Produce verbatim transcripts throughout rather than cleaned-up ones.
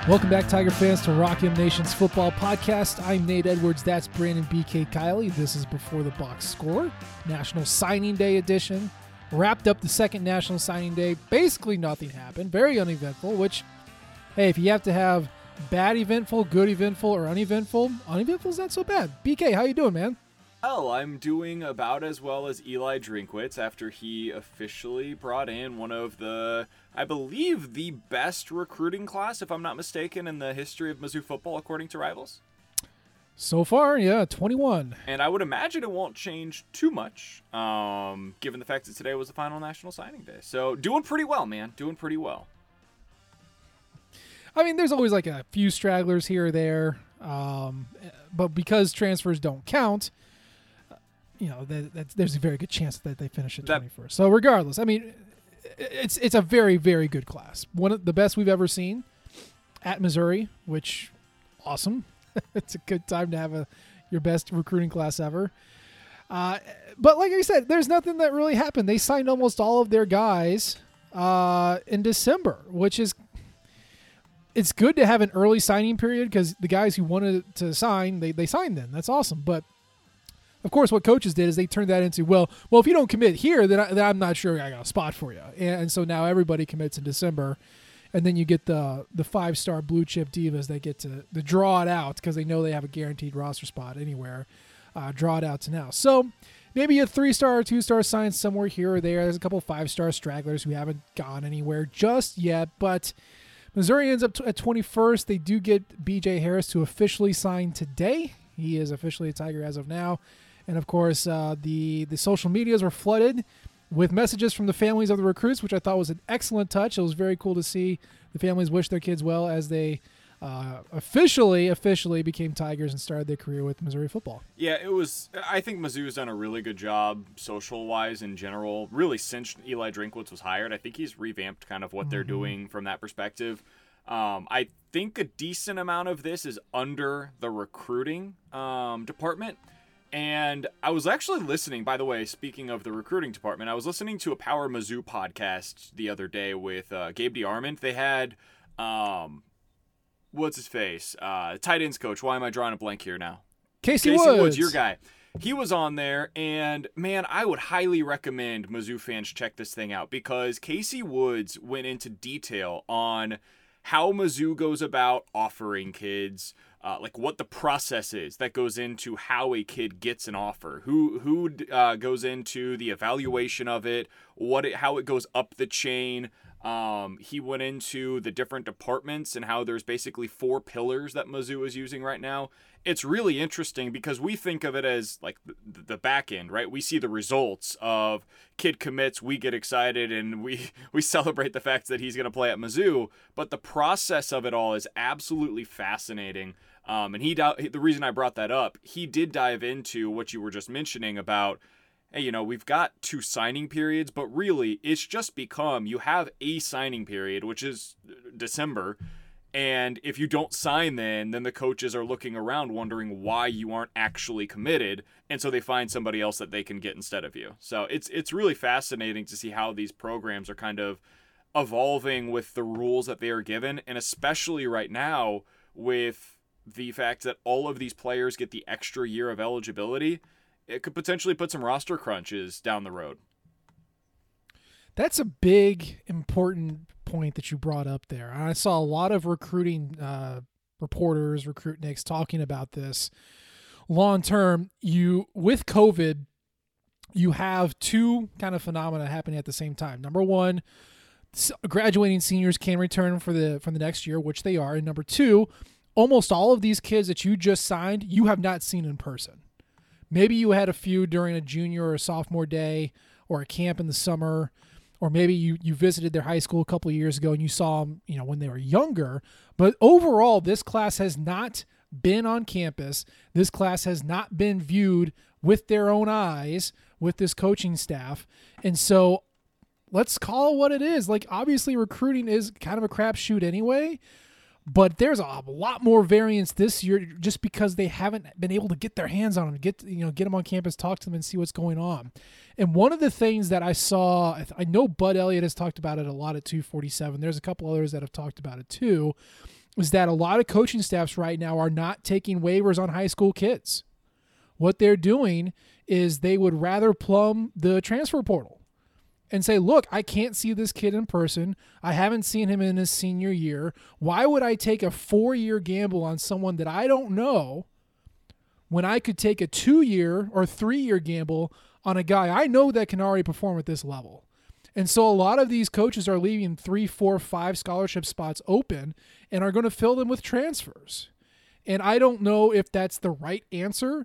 Welcome back, Tiger fans, to Rock M Nation's football podcast. I'm Nate Edwards. That's Brandon B K Kiley. This is Before the Box Score, National Signing Day edition. Wrapped up the second National Signing Day. Basically nothing happened. Very uneventful, which, hey, if you have to have bad eventful, good eventful, or uneventful, uneventful is not so bad. B K, how you doing, man? Well, I'm doing about as well as Eli Drinkwitz after he officially brought in one of the, I believe, the best recruiting class, if I'm not mistaken, in the history of Mizzou football, according to Rivals. So far, yeah, twenty-one. And I would imagine it won't change too much, um, given the fact that today was the final National Signing Day. So doing pretty well, man. Doing pretty well. I mean, there's always like a few stragglers here or there, um, but because transfers don't count, you know, that, that, there's a very good chance that they finish at That- twenty-first. So regardless, I mean, it's it's a very, very good class. One of the best we've ever seen at Missouri, which, awesome. It's a good time to have a your best recruiting class ever. Uh, but like I said, there's nothing that really happened. They signed almost all of their guys uh, in December, which is it's good to have an early signing period because the guys who wanted to sign, they, they signed then. That's awesome. But of course, what coaches did is they turned that into, well, well, if you don't commit here, then, I, then I'm not sure I got a spot for you. And, and so now everybody commits in December. And then you get the the five-star blue-chip divas that get to, to draw it out because they know they have a guaranteed roster spot anywhere. Uh, draw it out to now. So maybe a three-star or two-star sign somewhere here or there. There's a couple five-star stragglers who haven't gone anywhere just yet. But Missouri ends up t- at twenty-first. They do get B J Harris to officially sign today. He is officially a Tiger as of now. And, of course, uh, the, the social medias were flooded with messages from the families of the recruits, which I thought was an excellent touch. It was very cool to see the families wish their kids well as they uh, officially, officially became Tigers and started their career with Missouri football. Yeah, it was. I think Mizzou's done a really good job social-wise in general, really since Eli Drinkwitz was hired. I think he's revamped kind of what mm-hmm. they're doing from that perspective. Um, I think a decent amount of this is under the recruiting um, department. And I was actually listening, by the way, speaking of the recruiting department, I was listening to a Power Mizzou podcast the other day with uh, Gabe DeArmond. They had, um, what's his face? Uh, tight ends coach. Why am I drawing a blank here now? Casey, Casey Woods. Woods, your guy. He was on there, and man, I would highly recommend Mizzou fans check this thing out because Casey Woods went into detail on how Mizzou goes about offering kids, uh, like what the process is that goes into how a kid gets an offer, who who uh, goes into the evaluation of it, what it, how it goes up the chain. Um, he went into the different departments and how there's basically four pillars that Mizzou is using right now. It's really interesting because we think of it as like the, the back end, right? We see the results of kid commits, we get excited, and we, we celebrate the fact that he's going to play at Mizzou. But the process of it all is absolutely fascinating. Um, and he the reason I brought that up, he did dive into what you were just mentioning about, hey, you know, we've got two signing periods, but really it's just become you have a signing period, which is December. And if you don't sign then, then the coaches are looking around wondering why you aren't actually committed. And so they find somebody else that they can get instead of you. So it's it's really fascinating to see how these programs are kind of evolving with the rules that they are given. And especially right now with the fact that all of these players get the extra year of eligibility, it could potentially put some roster crunches down the road. That's a big, important point that you brought up there. I saw a lot of recruiting uh, reporters, recruitniks talking about this. Long term, you with COVID, you have two kind of phenomena happening at the same time. Number one, graduating seniors can return for the from the next year, which they are. And number two, almost all of these kids that you just signed, you have not seen in person. Maybe you had a few during a junior or a sophomore day or a camp in the summer, or maybe you, you visited their high school a couple of years ago and you saw them, you know, when they were younger. But overall, this class has not been on campus. This class has not been viewed with their own eyes with this coaching staff. And so let's call it what it is. Like, obviously recruiting is kind of a crapshoot anyway, but there's a lot more variance this year just because they haven't been able to get their hands on them, get, you know, get them on campus, talk to them and see what's going on. And one of the things that I saw, I know Bud Elliott has talked about it a lot at two forty-seven. There's a couple others that have talked about it too, is that a lot of coaching staffs right now are not taking waivers on high school kids. What they're doing is they would rather plumb the transfer portal and say, look, I can't see this kid in person. I haven't seen him in his senior year. Why would I take a four-year gamble on someone that I don't know when I could take a two-year or three-year gamble on a guy I know that can already perform at this level? And so a lot of these coaches are leaving three, four, five scholarship spots open and are going to fill them with transfers. And I don't know if that's the right answer,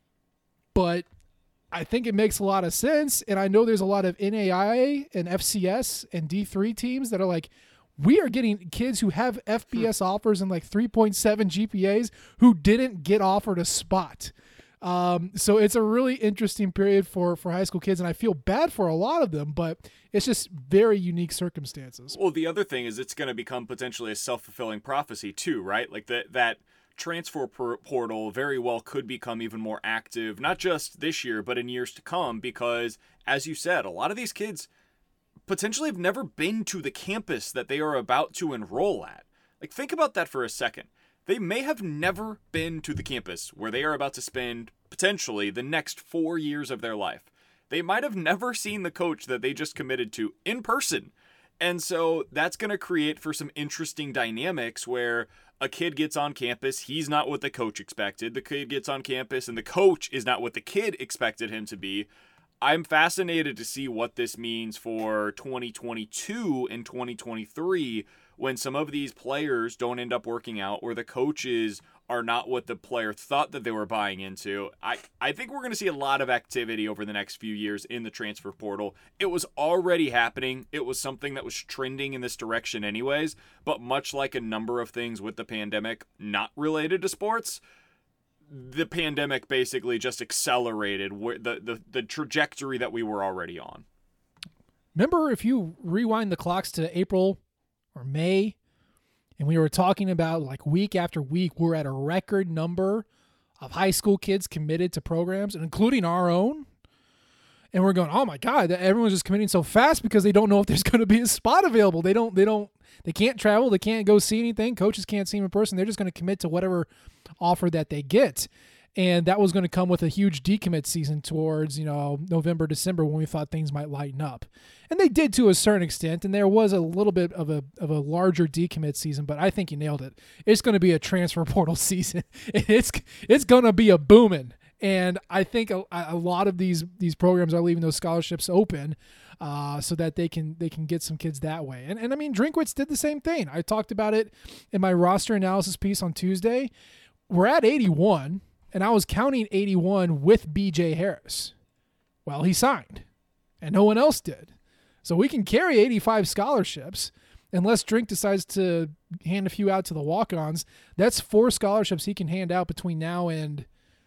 but I think it makes a lot of sense. And I know there's a lot of N A I A and F C S and D three teams that are like, we are getting kids who have F B S offers and like three point seven G P As who didn't get offered a spot. Um, so it's a really interesting period for, for high school kids, and I feel bad for a lot of them, but it's just very unique circumstances. Well, the other thing is it's going to become potentially a self-fulfilling prophecy too, right? Like that that transfer portal very well could become even more active, not just this year, but in years to come, because as you said, a lot of these kids potentially have never been to the campus that they are about to enroll at. Like, think about that for a second. They may have never been to the campus where they are about to spend potentially the next four years of their life. They might have never seen the coach that they just committed to in person. And so that's going to create for some interesting dynamics where a kid gets on campus, he's not what the coach expected. The kid gets on campus and the coach is not what the kid expected him to be. I'm fascinated to see what this means for twenty twenty-two and twenty twenty-three when some of these players don't end up working out or the coaches are not what the player thought that they were buying into. I, I think we're going to see a lot of activity over the next few years in the transfer portal. It was already happening. It was something that was trending in this direction anyways, but much like a number of things with the pandemic not related to sports, the pandemic basically just accelerated the, the, the trajectory that we were already on. Remember, if you rewind the clocks to April or May, and we were talking about like week after week, we're at a record number of high school kids committed to programs, and including our own. And we're going, oh my God, everyone's just committing so fast because they don't know if there's going to be a spot available. They don't, they don't, they can't travel. They can't go see anything. Coaches can't see them in person. They're just going to commit to whatever offer that they get. And that was going to come with a huge decommit season towards, you know, November, December, when we thought things might lighten up. And they did to a certain extent, and there was a little bit of a of a larger decommit season, but I think you nailed it. It's going to be a transfer portal season. It's it's going to be a booming. And I think a, a lot of these these programs are leaving those scholarships open uh, so that they can they can get some kids that way. And and I mean, Drinkwitz did the same thing. I talked about it in my roster analysis piece on Tuesday. We're at eighty-one. And I was counting eighty-one with B J Harris. Well, he signed, and no one else did. So we can carry eighty-five scholarships, unless Drink decides to hand a few out to the walk-ons. That's four scholarships he can hand out between now and,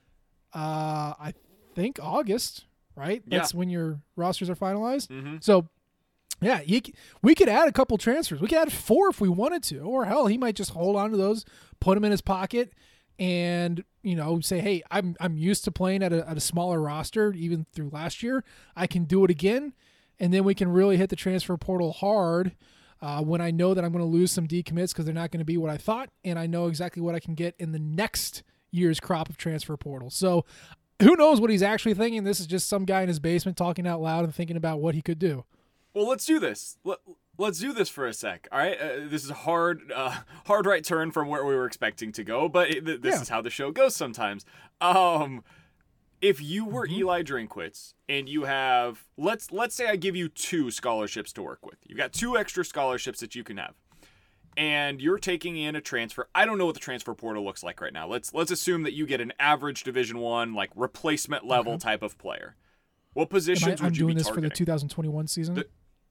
uh, I think, August, right? That's yeah. when your rosters are finalized. Mm-hmm. So, yeah, he, we could add a couple transfers. We could add four if we wanted to. Or, hell, he might just hold on to those, put them in his pocket, and, you know, say, hey, I'm I'm used to playing at a, at a smaller roster, even through last year. I can do it again, and then we can really hit the transfer portal hard uh, when I know that I'm going to lose some decommits because they're not going to be what I thought, and I know exactly what I can get in the next year's crop of transfer portal. So who knows what he's actually thinking? This is just some guy in his basement talking out loud and thinking about what he could do. Well, let's do this. Let, let's do this for a sec. All right. Uh, this is a hard, uh, hard right turn from where we were expecting to go, but it, th- this yeah. is how the show goes sometimes. Um, if you were Mm-hmm. Eli Drinkwitz and you have, let's let's say I give you two scholarships to work with. You've got two extra scholarships that you can have, and you're taking in a transfer. I don't know what the transfer portal looks like right now. Let's let's assume that you get an average Division One, like replacement level okay. type of player. What positions I, would I'm you doing be this targeting? for the two thousand twenty-one season. The,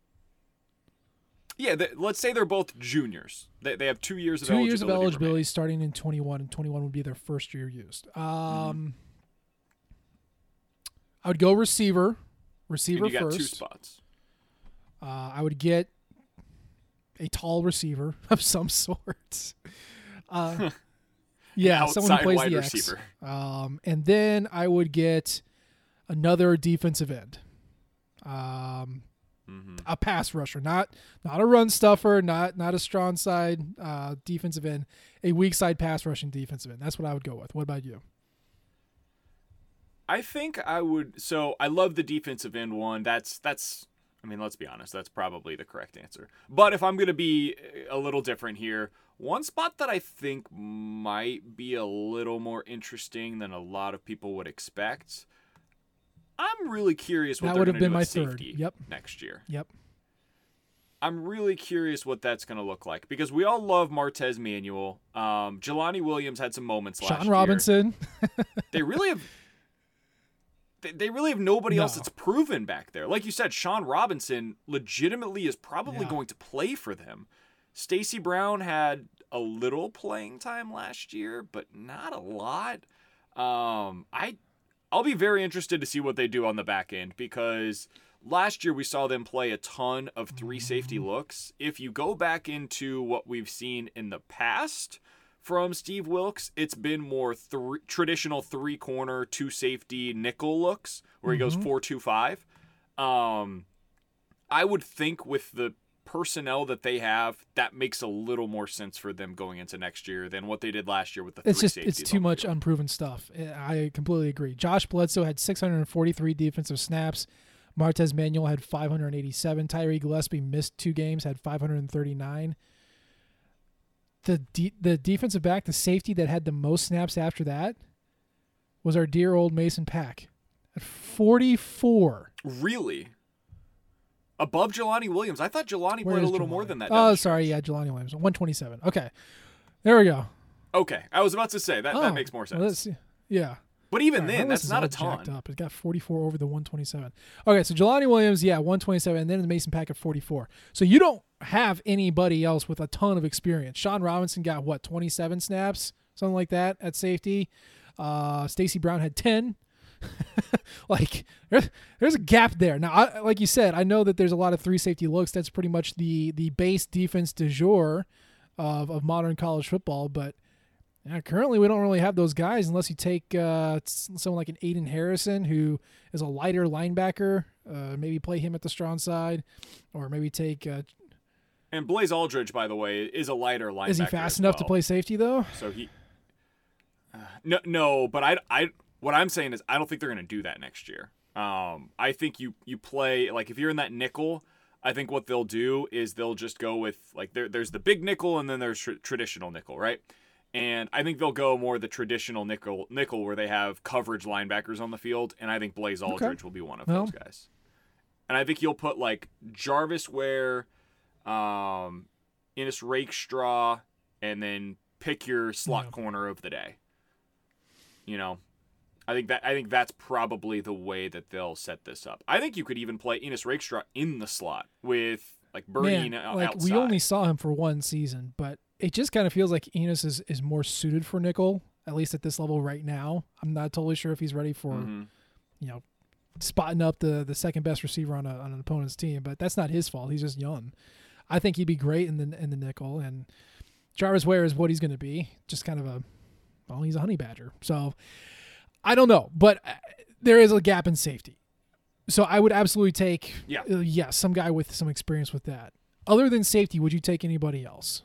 Yeah, the, let's say they're both juniors. They they have two years of two eligibility. years of eligibility remaining. starting in twenty-one, and twenty-one would be their first year used. Um, Mm-hmm. I would go receiver, receiver And you got first. two spots. Uh, I would get a tall receiver of some sort. Uh, yeah, someone who Outside plays wide the X. receiver. Um, and then I would get another defensive end. Um, Mm-hmm. A pass rusher, not not a run stuffer, not not a strong side uh, defensive end, a weak side pass rushing defensive end. That's what I would go with. What about you? I think I would. So I love the defensive end one. That's that's. I mean, let's be honest. That's probably the correct answer. But if I'm going to be a little different here, one spot that I think might be a little more interesting than a lot of people would expect. I'm really curious what that they're would going have to been do my with third. safety Yep. next year. Yep. I'm really curious what that's going to look like because we all love Martez Manuel. Um, Jelani Williams had some moments last year. Sean Robinson. They really have. They, they really have nobody No. else that's proven back there. Like you said, Sean Robinson legitimately is probably Yeah. going to play for them. Stacy Brown had a little playing time last year, but not a lot. Um, I. I'll be very interested to see what they do on the back end because last year we saw them play a ton of three safety looks. If you go back into what we've seen in the past from Steve Wilks, it's been more three, traditional three corner, two safety nickel looks where he Mm-hmm. goes four two five. Um, I would think with the personnel that they have, that makes a little more sense for them going into next year than what they did last year with the It's three just safeties. it's too on the much field. unproven stuff. I completely agree. Josh Bledsoe had six hundred forty-three defensive snaps. Martez Manuel had five hundred eighty-seven. Tyree Gillespie missed two games, had five hundred thirty-nine. The de- the defensive back, the safety that had the most snaps after that was our dear old Mason Pack at forty-four. Really? Above Jelani Williams? I thought Jelani Where played a is little Jelani? more than that. down Oh, the sorry. stretch. Yeah, Jelani Williams. one twenty-seven. Okay. There we go. Okay, I was about to say that Oh, that makes more sense. well, let's see. Yeah. but even Sorry, my then, list that's is not all a ton. jacked up. It got forty-four over the one twenty-seven. Okay, so Jelani Williams, yeah, one twenty-seven, and then the Mason Pack at forty-four. So you don't have anybody else with a ton of experience. Sean Robinson got, what, twenty-seven snaps? Something like that at safety. Uh, Stacy Brown had ten. like, there's, there's a gap there. Now, I, like you said, I know that there's a lot of three safety looks. That's pretty much the the base defense du jour of, of modern college football, but yeah, currently, we don't really have those guys unless you take uh, someone like an Aiden Harrison, who is a lighter linebacker. Uh, maybe play him at the strong side, or maybe take. Uh, And Blaze Aldridge, by the way, is a lighter linebacker. is he fast as enough to well. play safety though? So he. Uh, no, no, but I, I, what I'm saying is, I don't think they're going to do that next year. Um, I think you you play like if you're in that nickel. I think what they'll do is they'll just go with like there. There's the big nickel, and then there's tr- traditional nickel, right? And I think they'll go more the traditional nickel nickel where they have coverage linebackers on the field, and I think Blaze Aldridge will be one of Well. those guys. And I think you'll put like Jarvis Ware, um, Ennis Rakestraw, and then pick your slot Yeah. corner of the day. You know, I think that I think that's probably the way that they'll set this up. I think you could even play Ennis Rakestraw in the slot with like Birdie Man, out- like outside. we only saw him for one season, but it just kind of feels like Enos is, is more suited for nickel, at least at this level right now. I'm not totally sure if he's ready for, Mhm. you know, spotting up the, the second best receiver on a, on an opponent's team, but that's not his fault. He's just young. I think he'd be great in the in the nickel, and Jarvis Ware is what he's going to be. Just kind of a, well, he's a honey badger. So I don't know, but uh, there is a gap in safety. So I would absolutely take, Yeah. uh, yeah, some guy with some experience with that. Other than safety, would you take anybody else?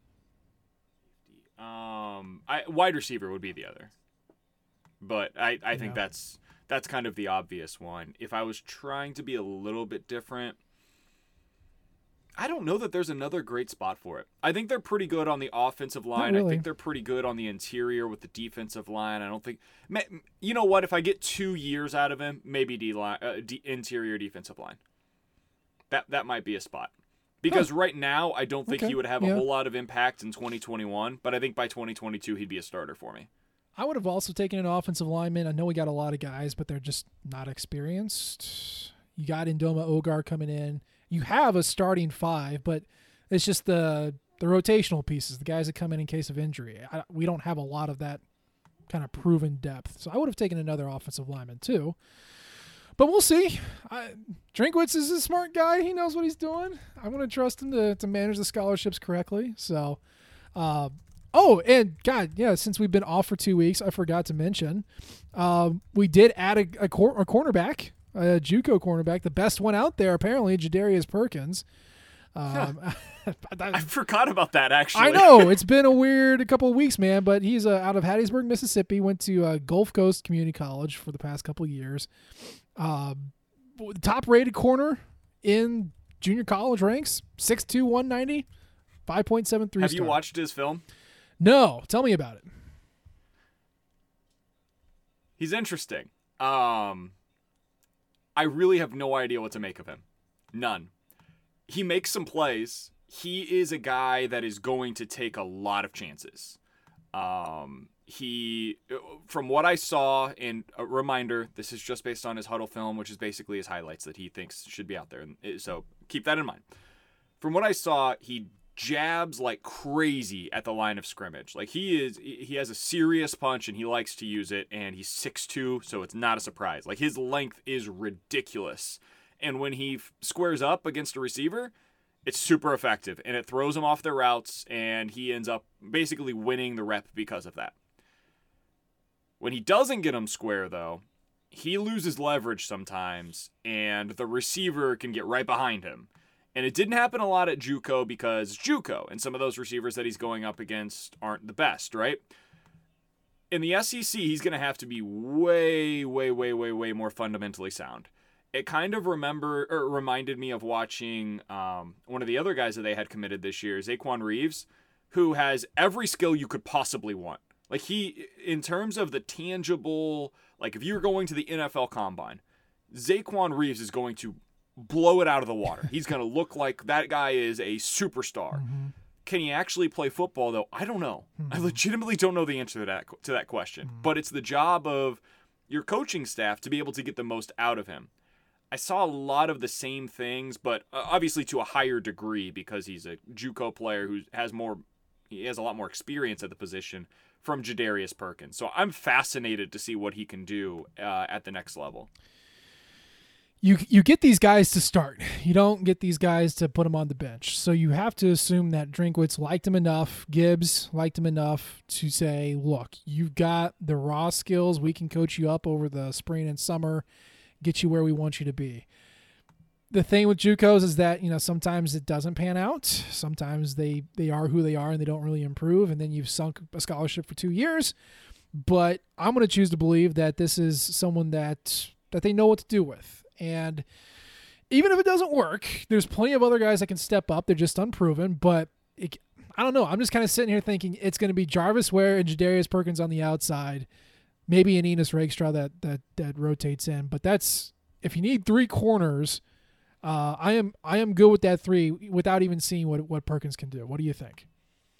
Um, I wide receiver would be the other, but I, I think Yeah. that's that's kind of the obvious one. If I was trying to be a little bit different, I don't know that there's another great spot for it. I think they're pretty good on the offensive line. I really. think they're pretty good on the interior with the defensive line. I don't think, ma- you know what? If I get two years out of him, maybe D line, uh, D, interior defensive line. That that might be a spot. Because right now, I don't think Okay, he would have yeah. a whole lot of impact in twenty twenty-one, but I think by twenty twenty-two, he'd be a starter for me. I would have also taken an offensive lineman. I know we got a lot of guys, but they're just not experienced. You got Indoma Ogar coming in. You have a starting five, but it's just the the rotational pieces, the guys that come in in case of injury. I, we don't have a lot of that kind of proven depth. So I would have taken another offensive lineman too. But we'll see. I, Drinkwitz is a smart guy. He knows what he's doing. I want to trust him to, to manage the scholarships correctly. So, uh, oh, and God, yeah, since we've been off for two weeks, I forgot to mention, um, we did add a, a, cor- a cornerback a JUCO cornerback, the best one out there apparently, Jadarius Perkins. Um, I forgot about that, actually. I know. It's been a weird couple of weeks, man, but he's uh, out of Hattiesburg, Mississippi, went to uh, Gulf Coast Community College for the past couple of years. Uh, top-rated corner in junior college ranks, six two, one ninety, five point seven three Have star. you watched his film? No. Tell me about it. He's interesting. Um, I really have no idea what to make of him. None. He makes some plays. He is a guy that is going to take a lot of chances. Um, he, from what I saw, and a reminder, this is just based on his huddle film, which is basically his highlights that he thinks should be out there. So keep that in mind. From what I saw, he jabs like crazy at the line of scrimmage. Like he is, he has a serious punch and he likes to use it, and he's six two, so it's not a surprise. Like his length is ridiculous. And when he f- squares up against a receiver, it's super effective, and it throws him off their routes, and he ends up basically winning the rep because of that. When he doesn't get him square, though, he loses leverage sometimes, and the receiver can get right behind him. And it didn't happen a lot at JUCO because JUCO and some of those receivers that he's going up against aren't the best, right? In the S E C, he's going to have to be way, way, way, way, way more fundamentally sound. It kind of remember or reminded me of watching um, one of the other guys that they had committed this year, Zaquan Reeves, who has every skill you could possibly want. Like he, in terms of the tangible, like if you're going to the N F L Combine, Zaquan Reeves is going to blow it out of the water. He's going to look like that guy is a superstar. Mm-hmm. Can he actually play football, though? I don't know. Mm-hmm. I legitimately don't know the answer to that to that question. Mm-hmm. But it's the job of your coaching staff to be able to get the most out of him. I saw a lot of the same things, but obviously to a higher degree because he's a JUCO player who has more, he has a lot more experience at the position from Jadarius Perkins. So I'm fascinated to see what he can do uh, at the next level. You you get these guys to start. You don't get these guys to put them on the bench. So you have to assume that Drinkwitz liked him enough, Gibbs liked him enough to say, look, you've got the raw skills. We can coach you up over the spring and summer, get you where we want you to be. The thing with JUCOs is that, you know, sometimes it doesn't pan out. Sometimes they, they are who they are and they don't really improve, and then you've sunk a scholarship for two years. But I'm going to choose to believe that this is someone that that they know what to do with. And even if it doesn't work, there's plenty of other guys that can step up. They're just unproven. But it, I don't know. I'm just kind of sitting here thinking it's going to be Jarvis Ware and Jadarius Perkins on the outside. Maybe an Enos Rakestraw that that that rotates in, but that's if you need three corners. Uh, I am I am good with that three without even seeing what what Perkins can do. What do you think?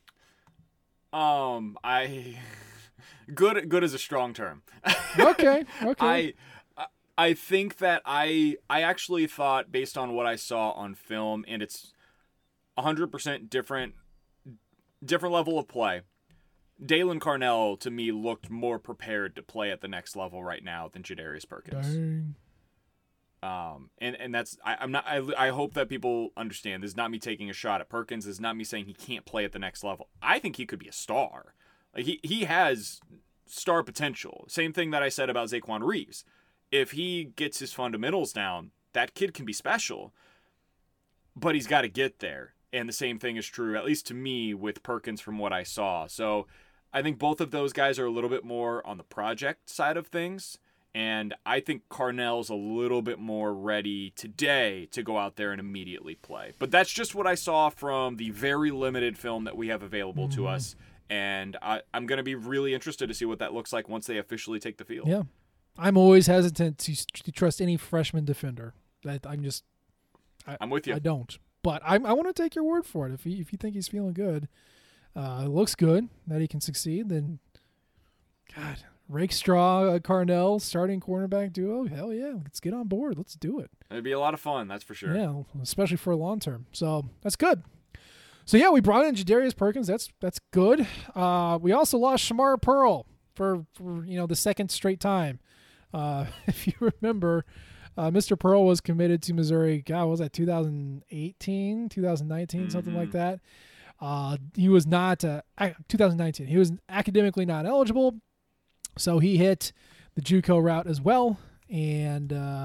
Um, I good good is a strong term. Okay, okay. I I think that I I actually thought based on what I saw on film, and it's one hundred percent different different level of play. Dalen Carnell, to me, looked more prepared to play at the next level right now than Jadarius Perkins. Dang. Um, and, and that's, I, I'm not, I, I hope that people understand this is not me taking a shot at Perkins. This is not me saying he can't play at the next level. I think he could be a star. Like he, he has star potential. Same thing that I said about Zaquan Reeves. If he gets his fundamentals down, that kid can be special, but he's got to get there. And the same thing is true, at least to me, with Perkins from what I saw. So I think both of those guys are a little bit more on the project side of things. And I think Carnell's a little bit more ready today to go out there and immediately play. But that's just what I saw from the very limited film that we have available mm-hmm. to us. And I, I'm going to be really interested to see what that looks like once they officially take the field. Yeah. I'm always hesitant to, to trust any freshman defender. I, I'm just I, – I'm with you. I don't. But I, I want to take your word for it. If, he, if you think he's feeling good, uh, it looks good that he can succeed, then – God – Rakestraw, uh, Carnell, starting cornerback duo. Hell yeah, let's get on board. Let's do it. It'd be a lot of fun, that's for sure. Yeah, especially for a long term. So that's good. So yeah, we brought in Jadarius Perkins. That's that's good. Uh, we also lost Shamar Pearl for, for you know the second straight time. Uh, if you remember, uh, Mister Pearl was committed to Missouri. God, what was that twenty eighteen, twenty nineteen, mm-hmm. something like that. Uh, he was not uh, twenty nineteen. He was academically not eligible. So he hit the JUCO route as well, and uh,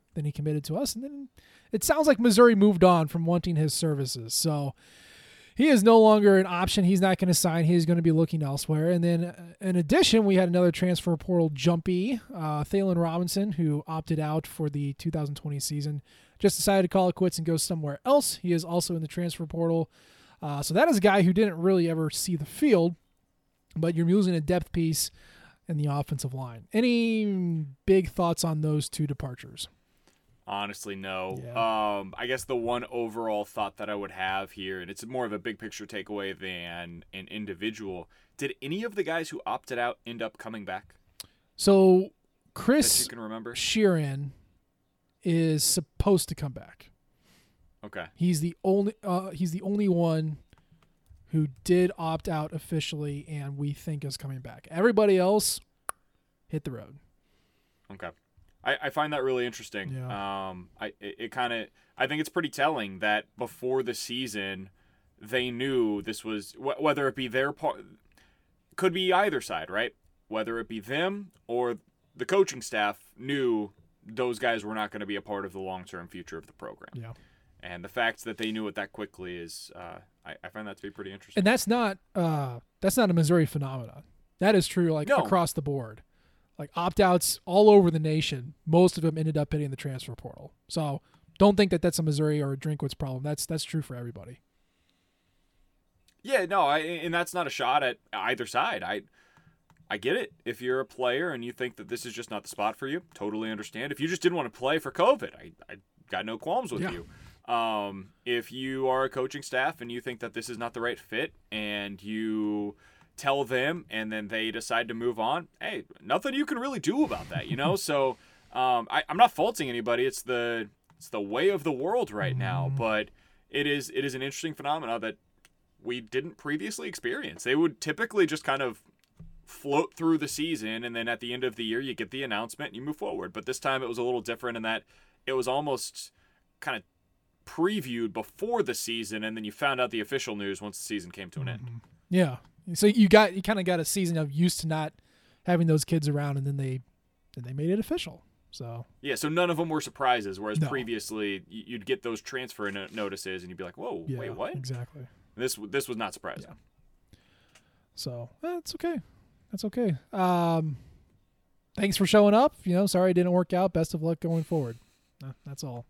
then he committed to us, and then it sounds like Missouri moved on from wanting his services. So he is no longer an option. He's not going to sign. He's going to be looking elsewhere. And then uh, in addition, we had another transfer portal jumpy, uh, Thalen Robinson, who opted out for the two thousand twenty season, just decided to call it quits and go somewhere else. He is also in the transfer portal. Uh, so that is a guy who didn't really ever see the field, but you're losing a depth piece in the offensive line. Any big thoughts on those two departures? Honestly, no. Yeah. Um, I guess the one overall thought that I would have here, and it's more of a big picture takeaway than an individual, did any of the guys who opted out end up coming back? So That Chris you can remember? Sheeran is supposed to come back. Okay. He's the only uh, he's the only one who did opt out officially, and we think is coming back. Everybody else hit the road. Okay. I, I find that really interesting. Yeah. Um, I it, it kind of I think it's pretty telling that before the season, they knew this was wh- whether it be their part, could be either side, right? Whether it be them or the coaching staff knew those guys were not going to be a part of the long-term future of the program. Yeah. And the fact that they knew it that quickly is, uh, I, I find that to be pretty interesting. And that's not uh, that's not a Missouri phenomenon. That is true, like No. across the board. Like opt-outs all over the nation, most of them ended up hitting the transfer portal. So don't think that that's a Missouri or a Drinkwitz problem. That's that's true for everybody. Yeah, no, I, and that's not a shot at either side. I I get it. If you're a player and you think that this is just not the spot for you, totally understand. If you just didn't want to play for COVID, I, I got no qualms with Yeah. you. Um, if you are a coaching staff and you think that this is not the right fit and you tell them and then they decide to move on, hey, nothing you can really do about that, you know? So um, I, I'm not faulting anybody. It's the it's the way of the world right now. But it is it is an interesting phenomenon that we didn't previously experience. They would typically just kind of float through the season, and then at the end of the year, you get the announcement and you move forward. But this time it was a little different in that it was almost kind of previewed before the season, and then you found out the official news once the season came to an end. Yeah. So you got you kind of got a season of used to not having those kids around, and then they then they made it official. So Yeah, so none of them were surprises, whereas No. previously y- you'd get those transfer no- notices and you'd be like, whoa, yeah, wait, what? exactly. This this was not surprising. Yeah. So that's okay. That's okay. Um, thanks for showing up. You know, sorry it didn't work out. Best of luck going forward. Uh, that's all.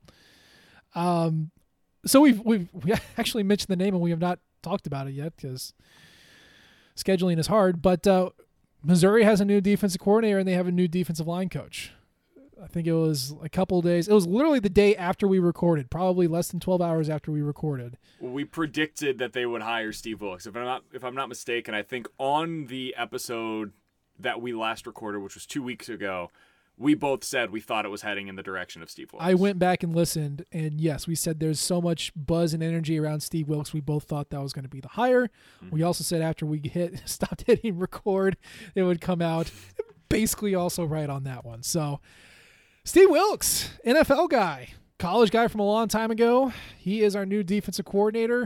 Um, so we've we've we actually mentioned the name and we have not talked about it yet because scheduling is hard. But uh, Missouri has a new defensive coordinator and they have a new defensive line coach. I think it was a couple of days. It was literally the day after we recorded, probably less than twelve hours after we recorded. Well, we predicted that they would hire Steve Wilkes. If I'm not if I'm not mistaken, I think on the episode that we last recorded, which was two weeks ago, we both said we thought it was heading in the direction of Steve Wilkes. I went back and listened, and yes, we said there's so much buzz and energy around Steve Wilkes. We both thought that was going to be the hire. Mm-hmm. We also said after we hit stopped hitting record, it would come out. Basically, also right on that one. So, Steve Wilkes, N F L guy, college guy from a long time ago. He is our new defensive coordinator.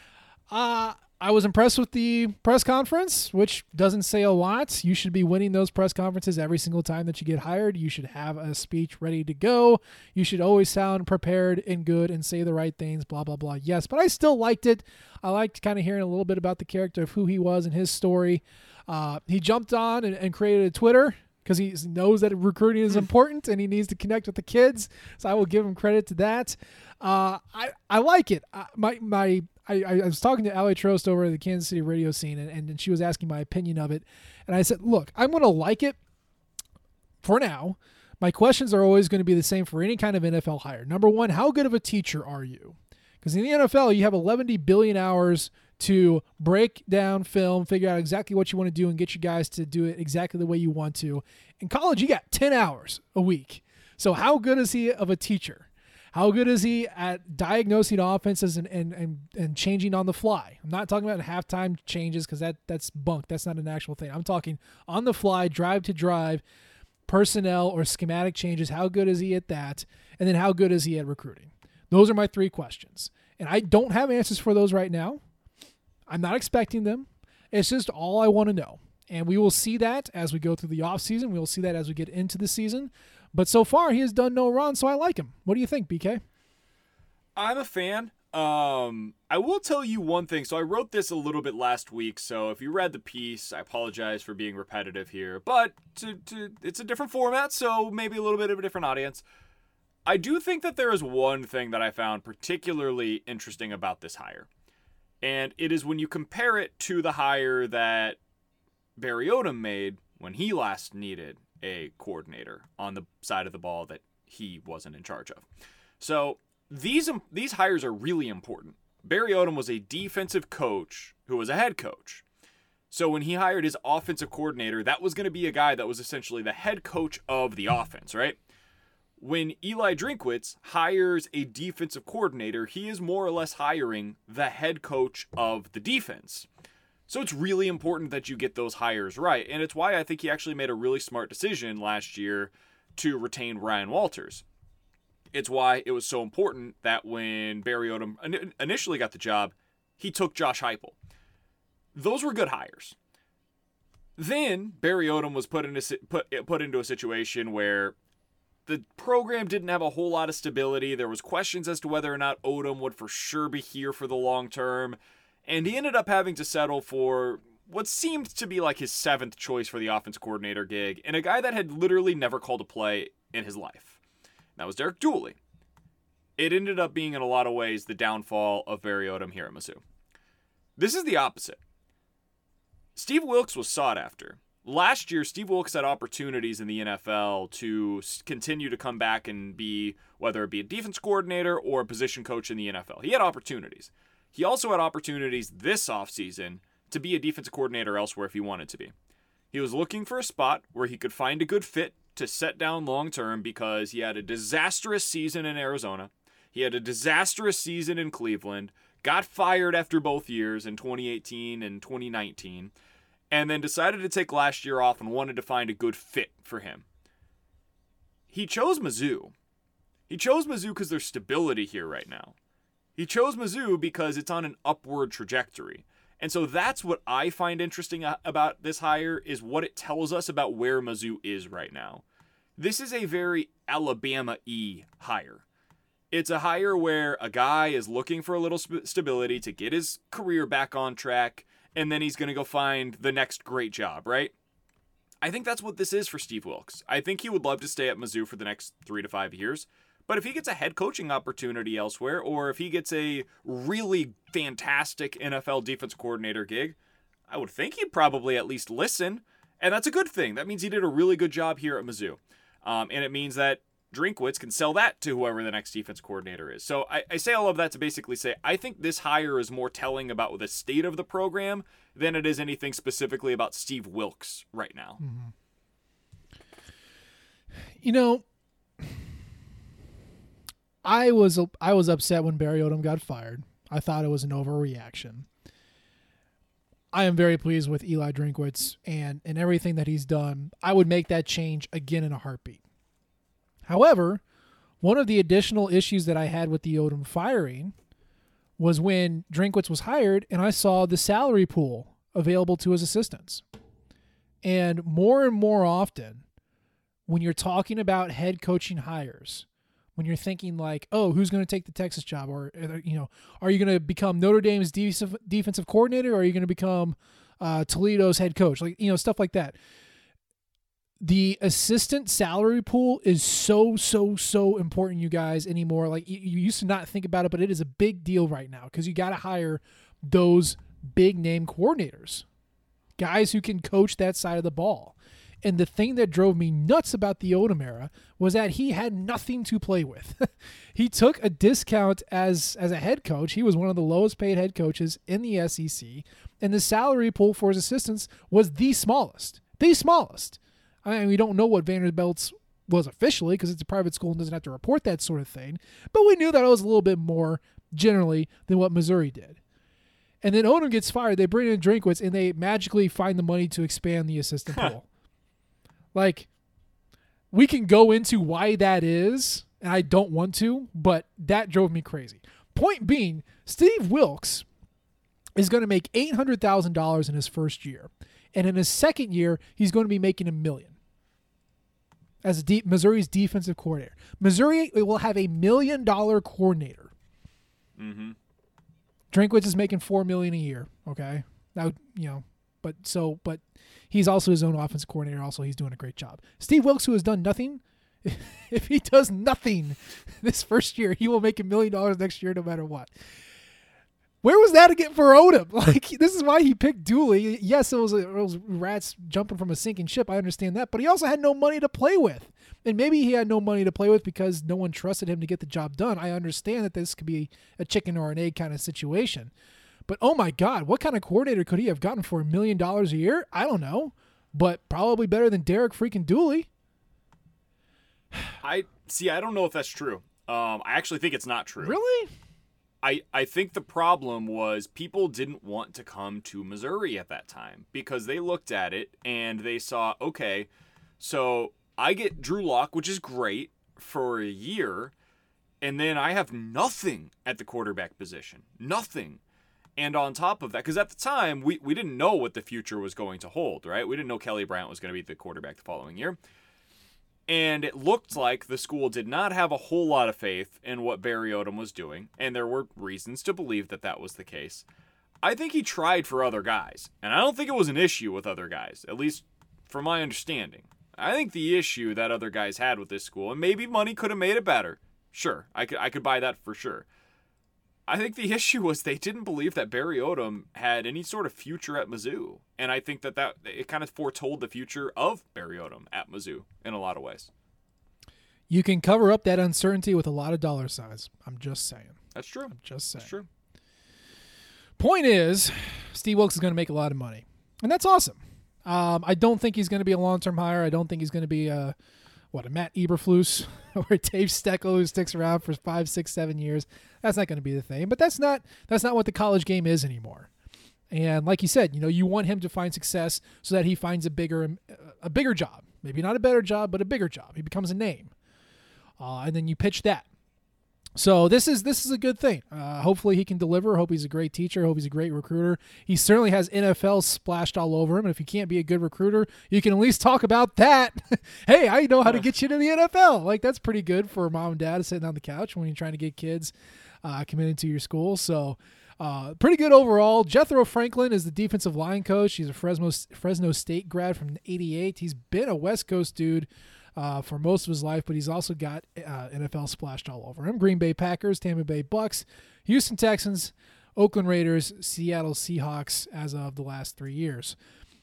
Uh, I was impressed with the press conference, which doesn't say a lot. You should be winning those press conferences every single time that you get hired. You should have a speech ready to go. You should always sound prepared and good and say the right things, blah, blah, blah. Yes, but I still liked it. I liked kind of hearing a little bit about the character of who he was and his story. Uh, he jumped on and, and created a Twitter because he knows that recruiting is important and he needs to connect with the kids. So I will give him credit to that. Uh, I, I like it. I, my my I, I was talking to Allie Trost over at the Kansas City radio scene, and, and she was asking my opinion of it. And I said, look, I'm going to like it for now. My questions are always going to be the same for any kind of N F L hire. Number one, how good of a teacher are you? Because in the N F L, you have eleven billion hours to break down film, figure out exactly what you want to do, and get you guys to do it exactly the way you want to. In college, you got ten hours a week. So how good is he of a teacher? How good is he at diagnosing offenses and, and, and, and changing on the fly? I'm not talking about halftime changes because that, that's bunk. That's not an actual thing. I'm talking on the fly, drive to drive, personnel or schematic changes. How good is he at that? And then how good is he at recruiting? Those are my three questions. And I don't have answers for those right now. I'm not expecting them. It's just all I want to know. And we will see that as we go through the offseason. We will see that as we get into the season. But so far, he has done no wrong, so I like him. What do you think, B K? I'm a fan. Um, I will tell you one thing. So I wrote this a little bit last week. So if you read the piece, I apologize for being repetitive here. But to, to, it's a different format, so maybe a little bit of a different audience. I do think that there is one thing that I found particularly interesting about this hire. And it is when you compare it to the hire that Barry Odom made when he last needed a coordinator on the side of the ball that he wasn't in charge of. So these these hires are really important. Barry Odom was a defensive coach who was a head coach. So when he hired his offensive coordinator, that was going to be a guy that was essentially the head coach of the offense, right? When Eli Drinkwitz hires a defensive coordinator, he is more or less hiring the head coach of the defense. So it's really important that you get those hires right. And it's why I think he actually made a really smart decision last year to retain Ryan Walters. It's why it was so important that when Barry Odom initially got the job, he took Josh Heupel. Those were good hires. Then Barry Odom was put into, put, put into a situation where the program didn't have a whole lot of stability. There was questions as to whether or not Odom would for sure be here for the long term. And he ended up having to settle for what seemed to be like his seventh choice for the offense coordinator gig, and a guy that had literally never called a play in his life. That was Derek Dooley. It ended up being, in a lot of ways, the downfall of Barry Odom here at Mizzou. This is the opposite. Steve Wilks was sought after. Last year, Steve Wilks had opportunities in the N F L to continue to come back and be, whether it be a defense coordinator or a position coach in the N F L. He had opportunities. He also had opportunities this offseason to be a defensive coordinator elsewhere if he wanted to be. He was looking for a spot where he could find a good fit to set down long term because he had a disastrous season in Arizona. He had a disastrous season in Cleveland, got fired after both years in twenty eighteen and twenty nineteen, and then decided to take last year off and wanted to find a good fit for him. He chose Mizzou. He chose Mizzou because there's stability here right now. He chose Mizzou because it's on an upward trajectory. And so that's what I find interesting about this hire is what it tells us about where Mizzou is right now. This is a very Alabama-y hire. It's a hire where a guy is looking for a little st- stability to get his career back on track, and then he's going to go find the next great job, right? I think that's what this is for Steve Wilks. I think he would love to stay at Mizzou for the next three to five years. But if he gets a head coaching opportunity elsewhere, or if he gets a really fantastic N F L defense coordinator gig, I would think he'd probably at least listen. And that's a good thing. That means he did a really good job here at Mizzou. Um, and it means that Drinkwitz can sell that to whoever the next defense coordinator is. So I, I say all of that to basically say, I think this hire is more telling about the state of the program than it is anything specifically about Steve Wilks right now. Mm-hmm. You know, I was I was upset when Barry Odom got fired. I thought it was an overreaction. I am very pleased with Eli Drinkwitz and, and everything that he's done. I would make that change again in a heartbeat. However, one of the additional issues that I had with the Odom firing was when Drinkwitz was hired and I saw the salary pool available to his assistants. And more and more often, when you're talking about head coaching hires, when you're thinking like, oh, who's going to take the Texas job? Or, you know, are you going to become Notre Dame's defensive, defensive coordinator? Or are you going to become uh, Toledo's head coach? Like, you know, stuff like that. The assistant salary pool is so, so, so important, you guys, anymore. Like, you, you used to not think about it, but it is a big deal right now because you got to hire those big name coordinators, guys who can coach that side of the ball. And the thing that drove me nuts about the Odom era was that he had nothing to play with. He took a discount as as a head coach. He was one of the lowest paid head coaches in the S E C, and the salary pool for his assistants was the smallest. The smallest. I mean, we don't know what Vanderbilt's was officially because it's a private school and doesn't have to report that sort of thing, but we knew that it was a little bit more generally than what Missouri did. And then Odom gets fired. They bring in Drinkwitz, and they magically find the money to expand the assistant pool. Like, we can go into why that is, and I don't want to, but that drove me crazy. Point being, Steve Wilks is going to make eight hundred thousand dollars in his first year, and in his second year, he's going to be making a million. as a deep Missouri's defensive coordinator. Missouri will have a million dollar coordinator. Mm-hmm. Drinkwitz is making four million a year. Okay, now you know, but so but he's also his own offensive coordinator. Also, he's doing a great job. Steve Wilkes, who has done nothing, if he does nothing this first year, he will make a million dollars next year, no matter what. Where was that again for Odom? Like, this is why he picked Dooley. Yes, it was, it was rats jumping from a sinking ship. I understand that. But he also had no money to play with. And maybe he had no money to play with because no one trusted him to get the job done. I understand that this could be a chicken or an egg kind of situation. But, oh, my God, what kind of coordinator could he have gotten for a million dollars a year? I don't know. But probably better than Derek freaking Dooley. I see, I don't know if that's true. Um, I actually think it's not true. Really? I, I think the problem was people didn't want to come to Missouri at that time because they looked at it and they saw, okay, so I get Drew Lock, which is great, for a year, and then I have nothing at the quarterback position. Nothing. And on top of that, because at the time, we, we didn't know what the future was going to hold, right? We didn't know Kelly Bryant was going to be the quarterback the following year. And it looked like the school did not have a whole lot of faith in what Barry Odom was doing, and there were reasons to believe that that was the case. I think he tried for other guys, and I don't think it was an issue with other guys, at least from my understanding. I think the issue that other guys had with this school, and maybe money could have made it better. Sure, I could I could buy that for sure. I think the issue was they didn't believe that Barry Odom had any sort of future at Mizzou. And I think that, that it kind of foretold the future of Barry Odom at Mizzou in a lot of ways. You can cover up that uncertainty with a lot of dollar signs. I'm just saying. That's true. I'm just saying. That's true. Point is, Steve Wilkes is going to make a lot of money. And that's awesome. Um, I don't think he's going to be a long-term hire. I don't think he's going to be a, what, a Matt Eberflus or a Dave Steckel who sticks around for five, six, seven years. That's not going to be the thing. But that's not that's not what the college game is anymore. And like you said, you know, you want him to find success so that he finds a bigger a bigger job. Maybe not a better job, but a bigger job. He becomes a name. Uh, and then you pitch that. So this is this is a good thing. Uh, hopefully he can deliver. Hope he's a great teacher. Hope he's a great recruiter. He certainly has N F L splashed all over him. And if you can't be a good recruiter, you can at least talk about that. Hey, I know how to get you to the N F L. Like, that's pretty good for mom and dad sitting on the couch when you're trying to get kids uh, committed to your school. So uh, pretty good overall. Jethro Franklin is the defensive line coach. He's a Fresno Fresno State grad from eighty-eight. He's been a West Coast dude Uh, for most of his life, but he's also got uh, N F L splashed all over him. Green Bay Packers, Tampa Bay Bucks, Houston Texans, Oakland Raiders, Seattle Seahawks as of the last three years.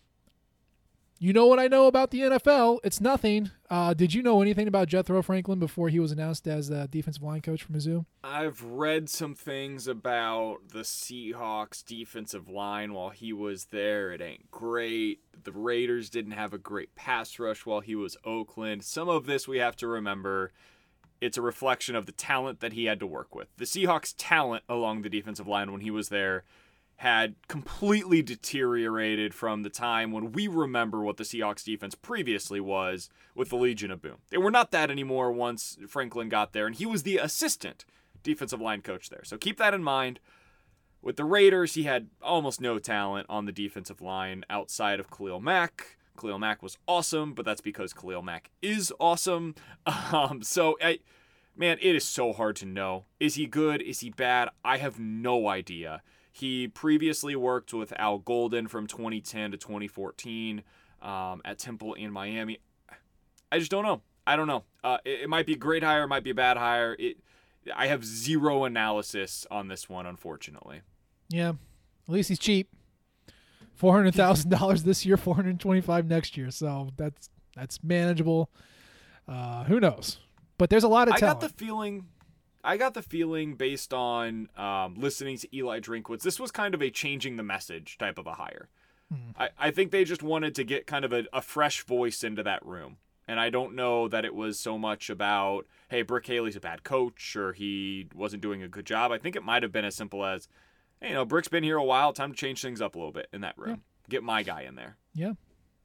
You know what I know about the N F L? It's nothing. Uh, did you know anything about Jethro Franklin before he was announced as the defensive line coach for Mizzou? I've read some things about the Seahawks defensive line while he was there. It ain't great. The Raiders didn't have a great pass rush while he was Oakland. Some of this we have to remember. It's a reflection of the talent that he had to work with. The Seahawks' talent along the defensive line when he was there had completely deteriorated from the time when we remember what the Seahawks defense previously was with the Legion of Boom. They were not that anymore once Franklin got there, and he was the assistant defensive line coach there. So keep that in mind. With the Raiders, he had almost no talent on the defensive line outside of Khalil Mack. Khalil Mack was awesome, but that's because Khalil Mack is awesome. Um, so, I, man, it is so hard to know. Is he good? Is he bad? I have no idea. He previously worked with Al Golden from twenty ten to twenty fourteen um, at Temple in Miami. I just don't know. I don't know. Uh, it, it might be a great hire. It might be a bad hire. It, I have zero analysis on this one, unfortunately. Yeah, at least he's cheap. four hundred thousand dollars this year, four hundred twenty-five dollars next year. So that's that's manageable. Uh, who knows? But there's a lot of I talent. got the feeling... I got the feeling based on um, listening to Eli Drinkwitz, this was kind of a changing the message type of a hire. Hmm. I, I think they just wanted to get kind of a, a fresh voice into that room. And I don't know that it was so much about, hey, Brick Haley's a bad coach or he wasn't doing a good job. I think it might have been as simple as, hey, you know, Brick's been here a while. Time to change things up a little bit in that room. Yeah. Get my guy in there. Yeah.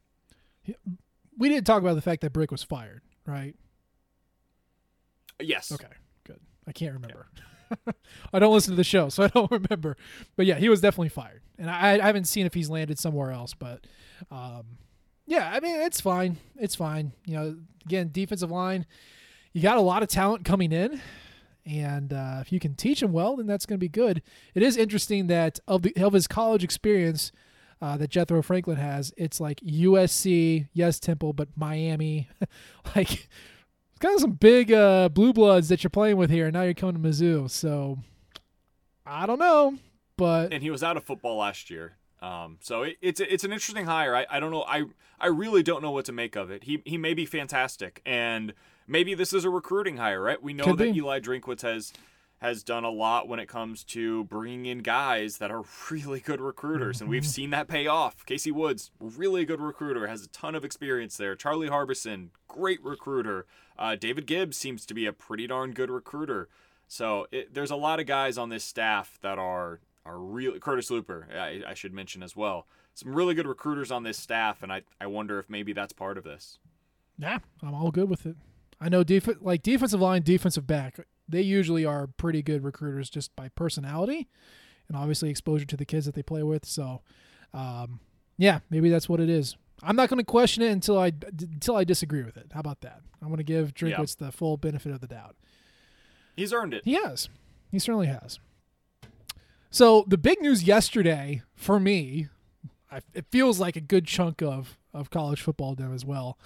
We didn't talk about the fact that Brick was fired, right? Yes. Okay. I can't remember. Yeah. I don't listen to the show, so I don't remember. But yeah, he was definitely fired. And I, I haven't seen if he's landed somewhere else, but um, Yeah, I mean, it's fine. It's fine. You know, again, defensive line, you got a lot of talent coming in, and uh, if you can teach them well, then that's going to be good. It is interesting that of the of his college experience uh, that Jethro Franklin has, it's like U S C, yes, Temple, but Miami. Like, it's kind of some big uh, blue bloods that you're playing with here, and now you're coming to Mizzou. So, I don't know, but... And he was out of football last year. Um, so it, it's it's an interesting hire. I, I don't know. I I really don't know what to make of it. He he may be fantastic, and maybe this is a recruiting hire, right? We know Could that be. Eli Drinkwitz has has done a lot when it comes to bringing in guys that are really good recruiters, Mm-hmm. and we've seen that pay off. Casey Woods, really good recruiter, has a ton of experience there. Charlie Harbison, great recruiter. Uh, David Gibbs seems to be a pretty darn good recruiter. So it, there's a lot of guys on this staff that are. Are really Curtis Looper, I, I should mention as well. Some really good recruiters on this staff, and I, I wonder if maybe that's part of this. Yeah, I'm all good with it. I know def- like defensive line, defensive back, they usually are pretty good recruiters just by personality and obviously exposure to the kids that they play with. So, um, yeah, maybe that's what it is. I'm not going to question it until I until I disagree with it. How about that? I'm going to give Drinkwitz yeah. the full benefit of the doubt. He's earned it. He has. He certainly has. So the big news yesterday for me, I, it feels like a good chunk of, of college football them as well.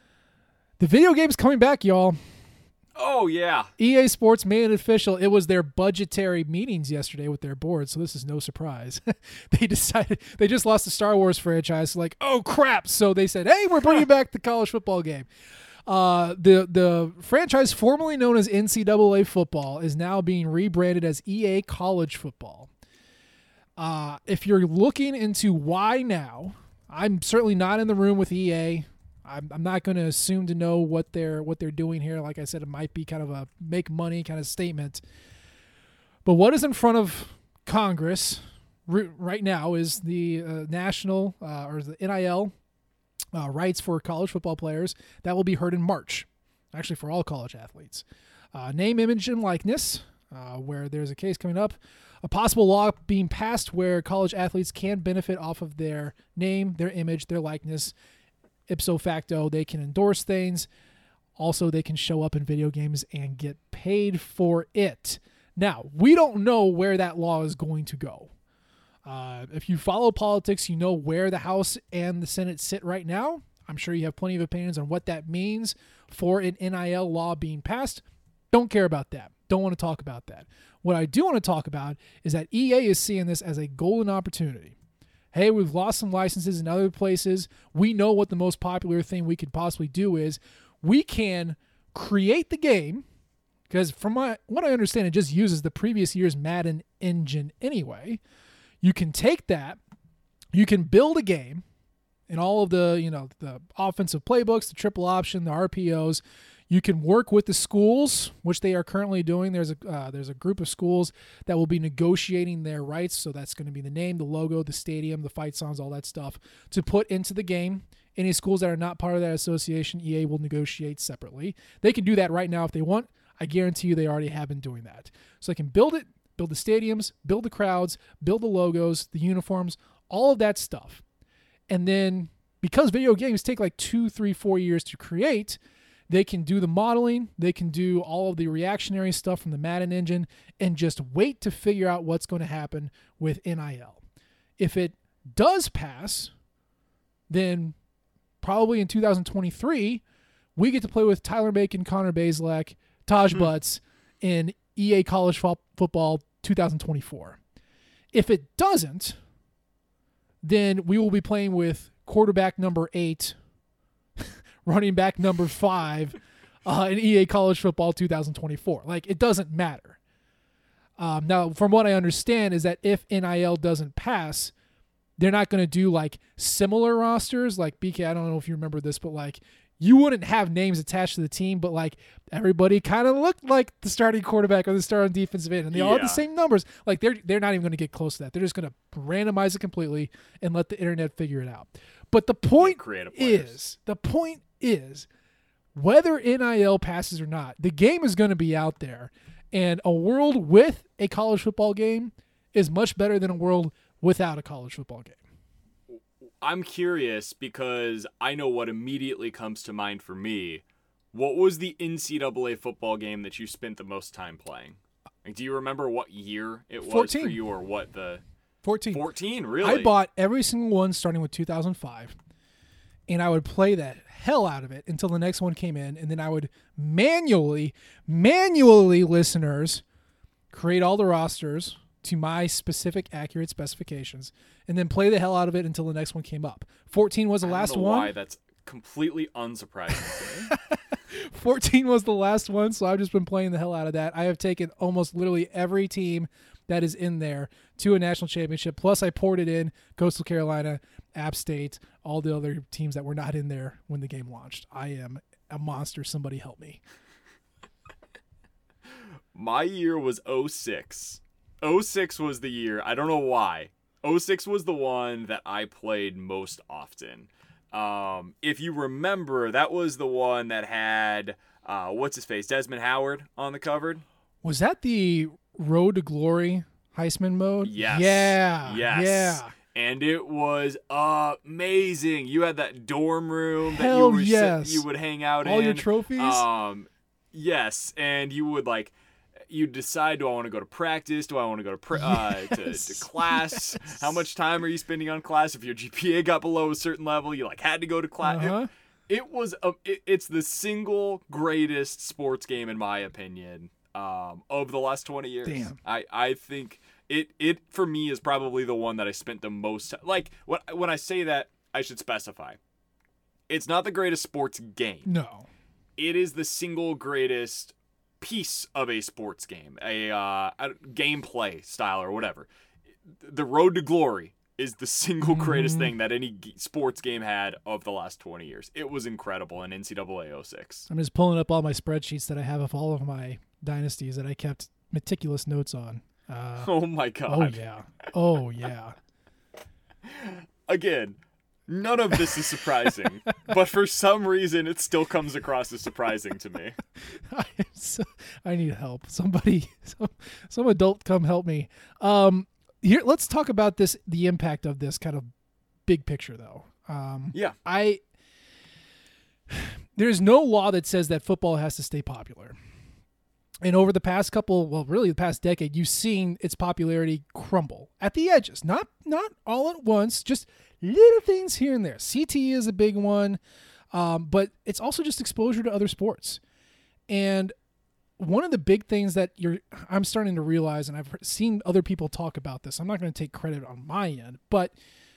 The video game's coming back, y'all. Oh, yeah. E A Sports made it official. It was their budgetary meetings yesterday with their board, so this is no surprise. They decided they just lost the Star Wars franchise. Like, oh, crap. So they said, hey, we're bringing back the college football game. Uh, the the franchise formerly known as N C double A football is now being rebranded as E A College Football. Uh, if you're looking into why now, I'm certainly not in the room with E A. I'm, I'm not going to assume to know what they're what they're doing here. Like I said, it might be kind of a make money kind of statement. But what is in front of Congress r- right now is the uh, national uh, or the N I L Uh, rights for college football players that will be heard in March, actually for all college athletes. Uh, name, image, and likeness, uh, where there's a case coming up. A possible law being passed where college athletes can benefit off of their name, their image, their likeness. Ipso facto, they can endorse things. Also, they can show up in video games and get paid for it. Now, we don't know where that law is going to go. Uh, if you follow politics, you know where the House and the Senate sit right now. I'm sure you have plenty of opinions on what that means for an N I L law being passed. Don't care about that. Don't want to talk about that. What I do want to talk about is that E A is seeing this as a golden opportunity. Hey, we've lost some licenses in other places. We know what the most popular thing we could possibly do is we can create the game, because from my, what I understand, it just uses the previous year's Madden engine anyway. You can take that, you can build a game and all of the, you know, the offensive playbooks, the triple option, the R P Os. You can work with the schools, which they are currently doing. There's a uh, there's a group of schools that will be negotiating their rights. So that's going to be the name, the logo, the stadium, the fight songs, all that stuff to put into the game. Any schools that are not part of that association, E A will negotiate separately. They can do that right now if they want. I guarantee you they already have been doing that. So they can build it, build the stadiums, build the crowds, build the logos, the uniforms, all of that stuff. And then because video games take like two, three, four years to create, they can do the modeling, they can do all of the reactionary stuff from the Madden engine and just wait to figure out what's going to happen with N I L. If it does pass, then probably in two thousand twenty-three, we get to play with Tyler Macon, Connor Bazelak, Taj mm-hmm. Butts in E A College Fo- Football two thousand twenty-four. If it doesn't, then we will be playing with quarterback number eight, running back number five uh, in E A College Football two thousand twenty-four. Like, it doesn't matter. Um, now, from what I understand is that if N I L doesn't pass, they're not going to do, like, similar rosters. Like, B K, I don't know if you remember this, but, like, you wouldn't have names attached to the team, but, like, everybody kind of looked like the starting quarterback or the starting defensive end, and they yeah. all have the same numbers. Like, they're they're not even going to get close to that. They're just going to randomize it completely and let the internet figure it out. But the point is, the point is, whether N I L passes or not, the game is going to be out there, and a world with a college football game is much better than a world without a college football game. I'm curious because I know what immediately comes to mind for me. What was the N C double A football game that you spent the most time playing? Like, do you remember what year it was fourteen for you, or what the fourteen? fourteen, really? I bought every single one starting with two thousand five, and I would play the hell out of it until the next one came in, and then I would manually, manually, listeners, create all the rosters to my specific, accurate specifications, and then play the hell out of it until the next one came up. fourteen was the I don't last know one. Why that's completely unsurprising to me. fourteen was the last one, so I've just been playing the hell out of that. I have taken almost literally every team that is in there to a national championship. Plus, I ported in Coastal Carolina, App State, all the other teams that were not in there when the game launched. I am a monster. Somebody help me. My year was oh six. oh six was the year. I don't know why. oh six was the one that I played most often. Um, if you remember, that was the one that had, uh, what's his face, Desmond Howard on the cover. Was that the Road to Glory Heisman mode? Yes. Yeah. Yes. Yeah. And it was amazing. You had that dorm room that Hell you were yes. sit, you would hang out all in. your trophies? Um, yes, and you would like you decide, do I want to go to practice? Do I want to go to pr- uh, yes. to, to class? Yes. How much time are you spending on class? If your G P A got below a certain level, you like had to go to class. Uh-huh. It, it was a, it, it's the single greatest sports game in my opinion um, of the last twenty years. Damn. I I think it it for me is probably the one that I spent the most time. Like when when I say that, I should specify. It's not the greatest sports game. No. It is the single greatest piece of a sports game, a, uh, a gameplay style or whatever. The Road to Glory is the single greatest Mm-hmm. thing that any g- sports game had of the last twenty years. It was incredible in N C double A oh six. I'm just pulling up all my spreadsheets that I have of all of my dynasties that I kept meticulous notes on. Uh, Oh my oh, god. yeah. Oh, yeah. Again, none of this is surprising, but for some reason it still comes across as surprising to me. I, am so, I need help. Somebody, some, some adult come help me. Um, here, let's talk about this, the impact of this kind of big picture, though. Um, Yeah. I there's no law that says that football has to stay popular. And over the past couple, well, really the past decade, you've seen its popularity crumble at the edges. Not not all at once, just little things here and there. C T E is a big one, um, but it's also just exposure to other sports. And one of the big things that you're, I'm starting to realize, and I've seen other people talk about this. I'm not going to take credit on my end, but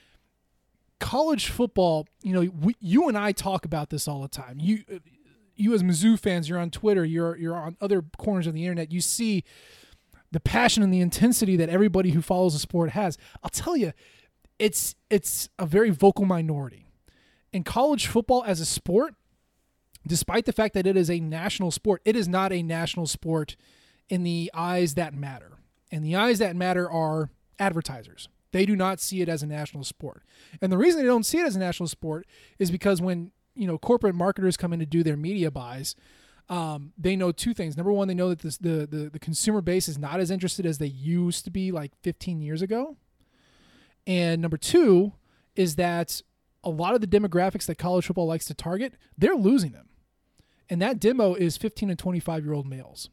college football, you know, we, you and I talk about this all the time. You. You as Mizzou fans, you're on Twitter, you're you're on other corners of the internet, you see the passion and the intensity that everybody who follows the sport has. I'll tell you, it's it's a very vocal minority. In college football as a sport, despite the fact that it is a national sport, it is not a national sport in the eyes that matter. And the eyes that matter are advertisers. They do not see it as a national sport. And the reason they don't see it as a national sport is because when you know, corporate marketers come in to do their media buys, um, they know two things. Number one, they know that this, the, the the consumer base is not as interested as they used to be like fifteen years ago. And number two is that a lot of the demographics that college football likes to target, they're losing them. And that demo is fifteen and twenty-five-year-old males.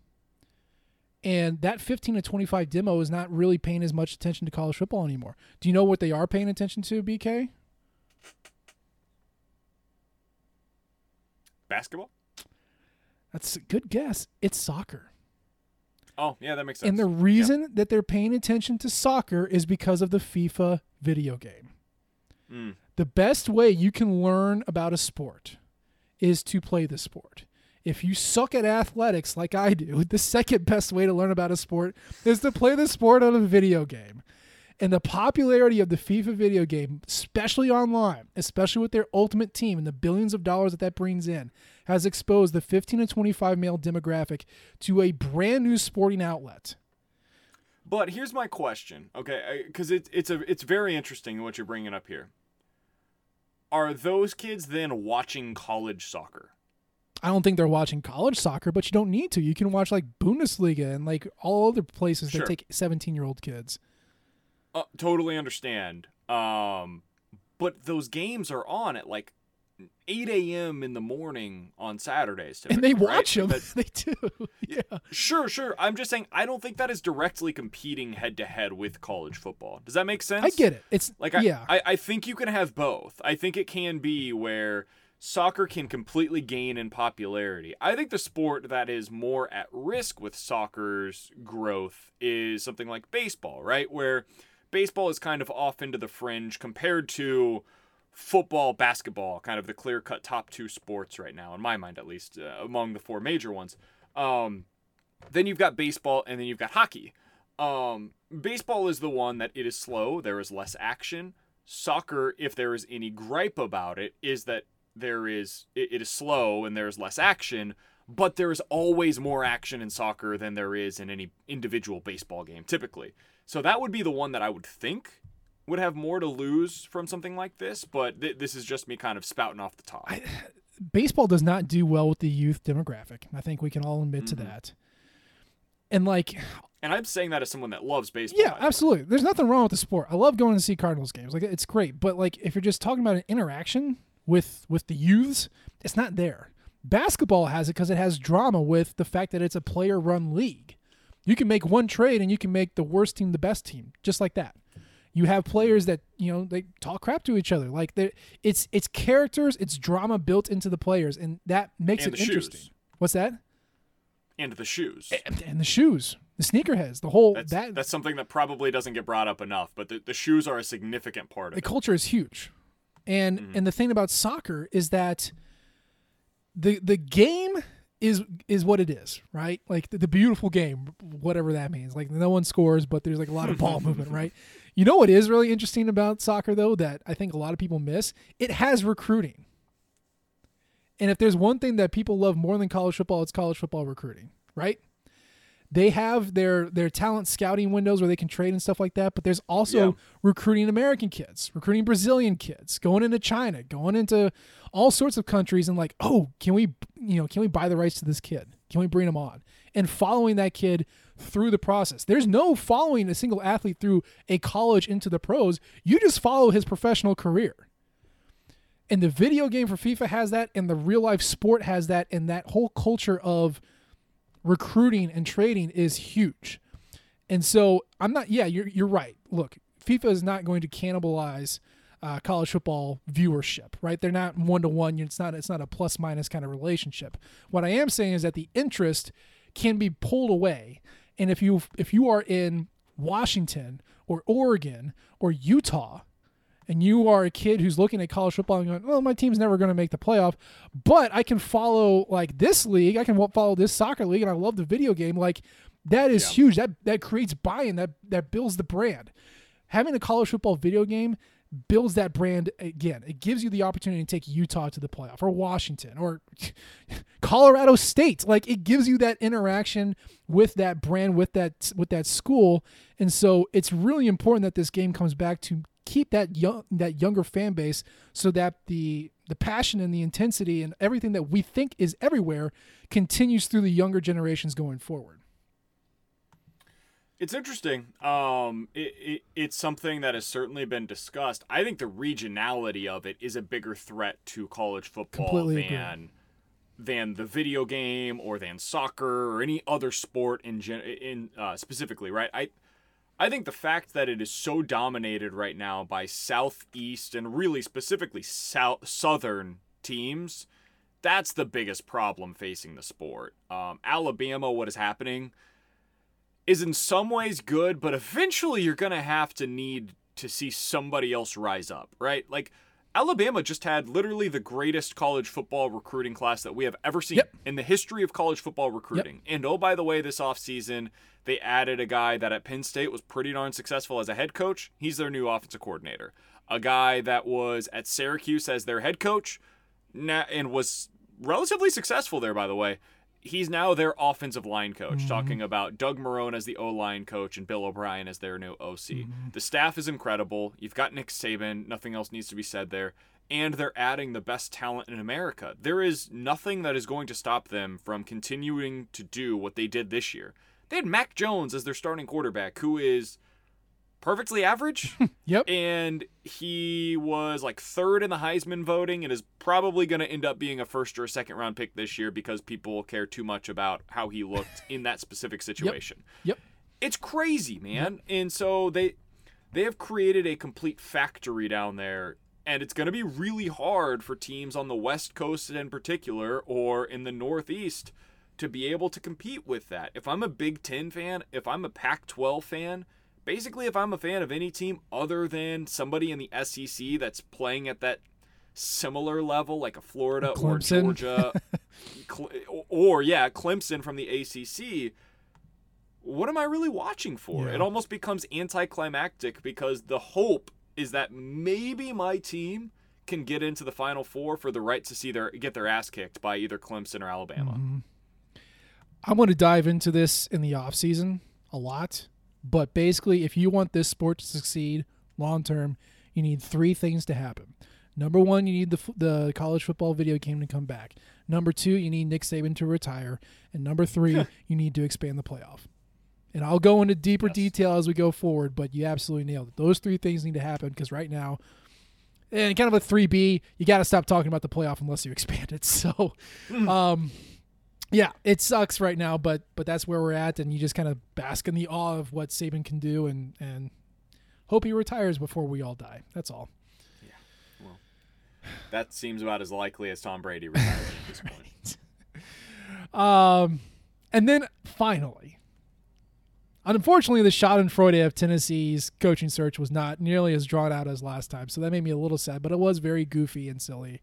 And that fifteen to twenty-five demo is not really paying as much attention to college football anymore. Do you know what they are paying attention to, B K? Basketball? That's a good guess. It's soccer. Oh, yeah, that makes sense. And the reason yeah. that they're paying attention to soccer is because of the FIFA video game. Mm. The best way you can learn about a sport is to play the sport. If you suck at athletics like I do, the second best way to learn about a sport is to play the sport on a video game. And the popularity of the FIFA video game, especially online, especially with their Ultimate Team and the billions of dollars that that brings in, has exposed the fifteen to twenty-five male demographic to a brand new sporting outlet. But here's my question, okay? Because it, it's a it's very interesting what you're bringing up here. Are those kids then watching college soccer? I don't think they're watching college soccer, but you don't need to. You can watch like Bundesliga and like all other places Sure. that take seventeen-year-old kids. Uh, totally understand. Um, but those games are on at like eight a.m. in the morning on Saturdays. And they watch right? them. They do. Yeah. Sure, sure. I'm just saying, I don't think that is directly competing head to head with college football. Does that make sense? I get it. It's like, I, yeah. I, I think you can have both. I think it can be where soccer can completely gain in popularity. I think the sport that is more at risk with soccer's growth is something like baseball, right? Where baseball is kind of off into the fringe compared to football, basketball, kind of the clear-cut top two sports right now, in my mind at least, uh, among the four major ones. Um, then you've got baseball, and then you've got hockey. Um, baseball is the one that it is slow. There is less action. Soccer, if there is any gripe about it, is that there is it, it is slow and there's less action, but there is always more action in soccer than there is in any individual baseball game, typically. So that would be the one that I would think would have more to lose from something like this, but th- this is just me kind of spouting off the top. I, baseball does not do well with the youth demographic. I think we can all admit mm-hmm. to that. And like, and I'm saying that as someone that loves baseball. Yeah, absolutely. There's nothing wrong with the sport. I love going to see Cardinals games. Like, it's great. But like, if you're just talking about an interaction with with the youths, it's not there. Basketball has it because it has drama with the fact that it's a player-run league. You can make one trade and you can make the worst team the best team, just like that. You have players that, you know, they talk crap to each other. Like, it's it's characters, it's drama built into the players, and that makes and it interesting. Shoes. What's that? And the shoes. And, and the shoes. The sneakerheads. The whole that's, that that's something that probably doesn't get brought up enough, but the, the shoes are a significant part of the it. The culture is huge. And mm-hmm. and the thing about soccer is that the the game is is what it is, right? Like the, the beautiful game, whatever that means. Like no one scores, but there's like a lot of ball movement, right? You know what is really interesting about soccer though that I think a lot of people miss? It has recruiting. And if there's one thing that people love more than college football, it's college football recruiting, right? They have their their talent scouting windows where they can trade and stuff like that, but there's also yeah. recruiting American kids, recruiting Brazilian kids, going into China, going into all sorts of countries and like, oh, can we, you know, can we buy the rights to this kid? Can we bring him on? And following that kid through the process. There's no following a single athlete through a college into the pros. You just follow his professional career. And the video game for FIFA has that, and the real life sport has that, and that whole culture of recruiting and trading is huge. And so I'm not, yeah, you're you're right. Look, FIFA is not going to cannibalize uh, college football viewership, right? They're not one to one. It's not it's not a plus minus kind of relationship. What I am saying is that the interest can be pulled away, and if you if you are in Washington or Oregon or Utah, and you are a kid who's looking at college football and going, well, my team's never going to make the playoff, but I can follow like this league. I can follow this soccer league, and I love the video game. Like that is yeah. huge. That that creates buy-in. That that builds the brand. Having a college football video game builds that brand again. It gives you the opportunity to take Utah to the playoff, or Washington, or Colorado State. Like it gives you that interaction with that brand, with that with that school. And so it's really important that this game comes back to keep that young that younger fan base, so that the the passion and the intensity and everything that we think is everywhere continues through the younger generations going forward. It's interesting. Um, it, it it's something that has certainly been discussed. I think the regionality of it is a bigger threat to college football Completely than agree. than the video game or than soccer or any other sport in gen, in uh, specifically. Right. I. I think the fact that it is so dominated right now by Southeast and really specifically South Southern teams, that's the biggest problem facing the sport. Um, Alabama, what is happening, is in some ways good, but eventually you're going to have to need to see somebody else rise up, right? Like, Alabama just had literally the greatest college football recruiting class that we have ever seen yep. in the history of college football recruiting. Yep. And oh, by the way, this offseason, they added a guy that at Penn State was pretty darn successful as a head coach. He's their new offensive coordinator. A guy that was at Syracuse as their head coach and was relatively successful there, by the way. He's now their offensive line coach, mm-hmm. talking about Doug Marrone as the O-line coach and Bill O'Brien as their new O C. Mm-hmm. The staff is incredible. You've got Nick Saban. Nothing else needs to be said there. And they're adding the best talent in America. There is nothing that is going to stop them from continuing to do what they did this year. They had Mac Jones as their starting quarterback, who is perfectly average. Yep. And he was like third in the Heisman voting and is probably going to end up being a first or a second round pick this year because people care too much about how he looked in that specific situation. Yep. Yep. It's crazy, man. Yep. And so they they have created a complete factory down there, and it's going to be really hard for teams on the West Coast in particular or in the Northeast to be able to compete with that. If I'm a Big Ten fan, if I'm a Pac twelve fan, basically, if I'm a fan of any team other than somebody in the S E C that's playing at that similar level, like a Florida or Georgia, or, or, yeah, Clemson from the A C C, what am I really watching for? Yeah. It almost becomes anticlimactic because the hope is that maybe my team can get into the Final Four for the right to see their get their ass kicked by either Clemson or Alabama. Mm-hmm. I'm going to dive into this in the offseason a lot. But basically, if you want this sport to succeed long term, you need three things to happen. Number one, you need the the college football video game to come back. Number two, you need Nick Saban to retire. And number three, you need to expand the playoff. And I'll go into deeper yes. detail as we go forward, but you absolutely nailed it. Those three things need to happen because right now, and kind of a three B, you got to stop talking about the playoff unless you expand it. So, mm. um, yeah, it sucks right now, but but that's where we're at, and you just kind of bask in the awe of what Saban can do, and, and hope he retires before we all die. That's all. Yeah, well, that seems about as likely as Tom Brady retiring at this point. Um, and then finally, unfortunately, the Schadenfreude of Tennessee's coaching search was not nearly as drawn out as last time, so that made me a little sad, but it was very goofy and silly.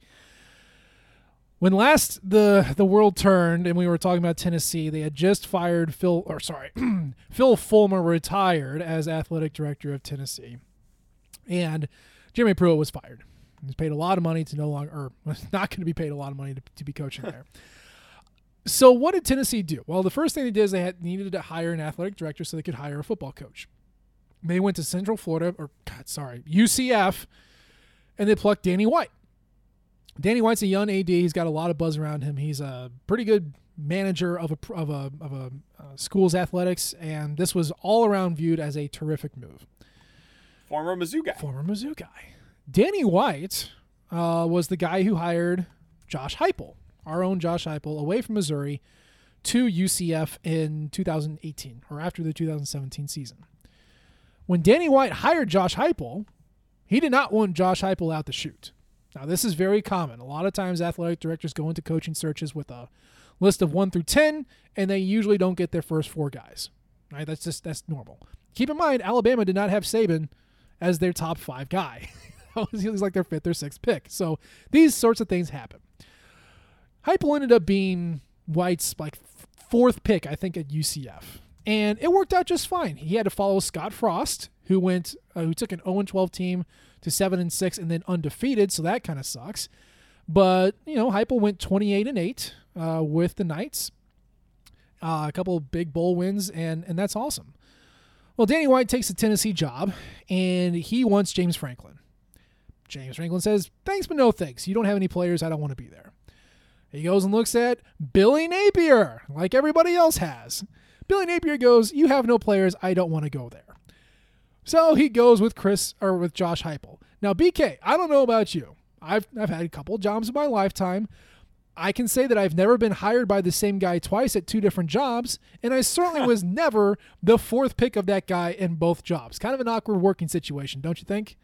When last the the world turned and we were talking about Tennessee, they had just fired Phil, or sorry, Phil Fulmer retired as athletic director of Tennessee, and Jeremy Pruitt was fired. He was paid a lot of money to no longer, or was not going to be paid a lot of money to, to be coaching there. So what did Tennessee do? Well, the first thing they did is they had needed to hire an athletic director so they could hire a football coach. They went to Central Florida, or God, sorry, U C F, and they plucked Danny White. Danny White's a young A D. He's got a lot of buzz around him. He's a pretty good manager of a of a of a uh, school's athletics, and this was all around viewed as a terrific move. Former Mizzou guy. Former Mizzou guy. Danny White uh, was the guy who hired Josh Heupel, our own Josh Heupel, away from Missouri to U C F in two thousand eighteen, or after the two thousand seventeen season. When Danny White hired Josh Heupel, he did not want Josh Heupel out the chute. Now, this is very common. A lot of times athletic directors go into coaching searches with a list of one through ten, and they usually don't get their first four guys. Right? That's just that's normal. Keep in mind, Alabama did not have Saban as their top five guy. He was like their fifth or sixth pick. So these sorts of things happen. Heupel ended up being White's like fourth pick, I think, at U C F. And it worked out just fine. He had to follow Scott Frost, who went uh, who took an oh and twelve team to seven and six and then undefeated, so that kind of sucks. But, you know, Heupel went twenty-eight and eight uh, with the Knights. Uh, a couple of big bowl wins, and and that's awesome. Well, Danny White takes the Tennessee job, and he wants James Franklin. James Franklin says, thanks, but no thanks. You don't have any players. I don't want to be there. He goes and looks at Billy Napier, like everybody else has. Billy Napier goes, you have no players. I don't want to go there. So he goes with Chris or with Josh Heupel. Now, B K, I don't know about you. I've I've had a couple jobs in my lifetime. I can say that I've never been hired by the same guy twice at two different jobs, and I certainly was never the fourth pick of that guy in both jobs. Kind of an awkward working situation, don't you think?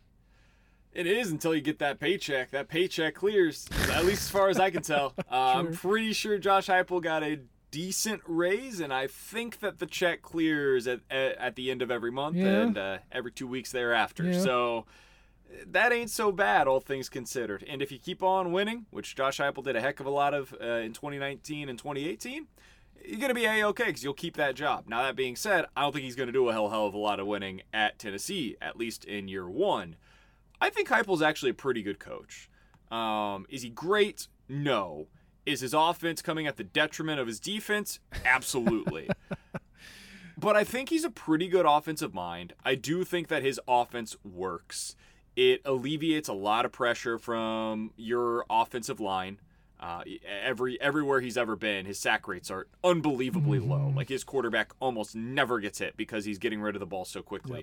It is until you get that paycheck. That paycheck clears, at least as far as I can tell. Uh, I'm pretty sure Josh Heupel got a decent raise, and I think that the check clears at at, at the end of every month yeah. and uh, every two weeks thereafter. Yeah. So that ain't so bad, all things considered. And if you keep on winning, which Josh Heupel did a heck of a lot of uh, in twenty nineteen and twenty eighteen, you're going to be A-okay because you'll keep that job. Now, that being said, I don't think he's going to do a hell, hell of a lot of winning at Tennessee, at least in year one. I think Heupel's actually a pretty good coach. Um, is he great? No. Is his offense coming at the detriment of his defense? Absolutely. But I think he's a pretty good offensive mind. I do think that his offense works. It alleviates a lot of pressure from your offensive line. Uh, every everywhere he's ever been, his sack rates are unbelievably mm-hmm. low. Like his quarterback almost never gets hit because he's getting rid of the ball so quickly. Yep.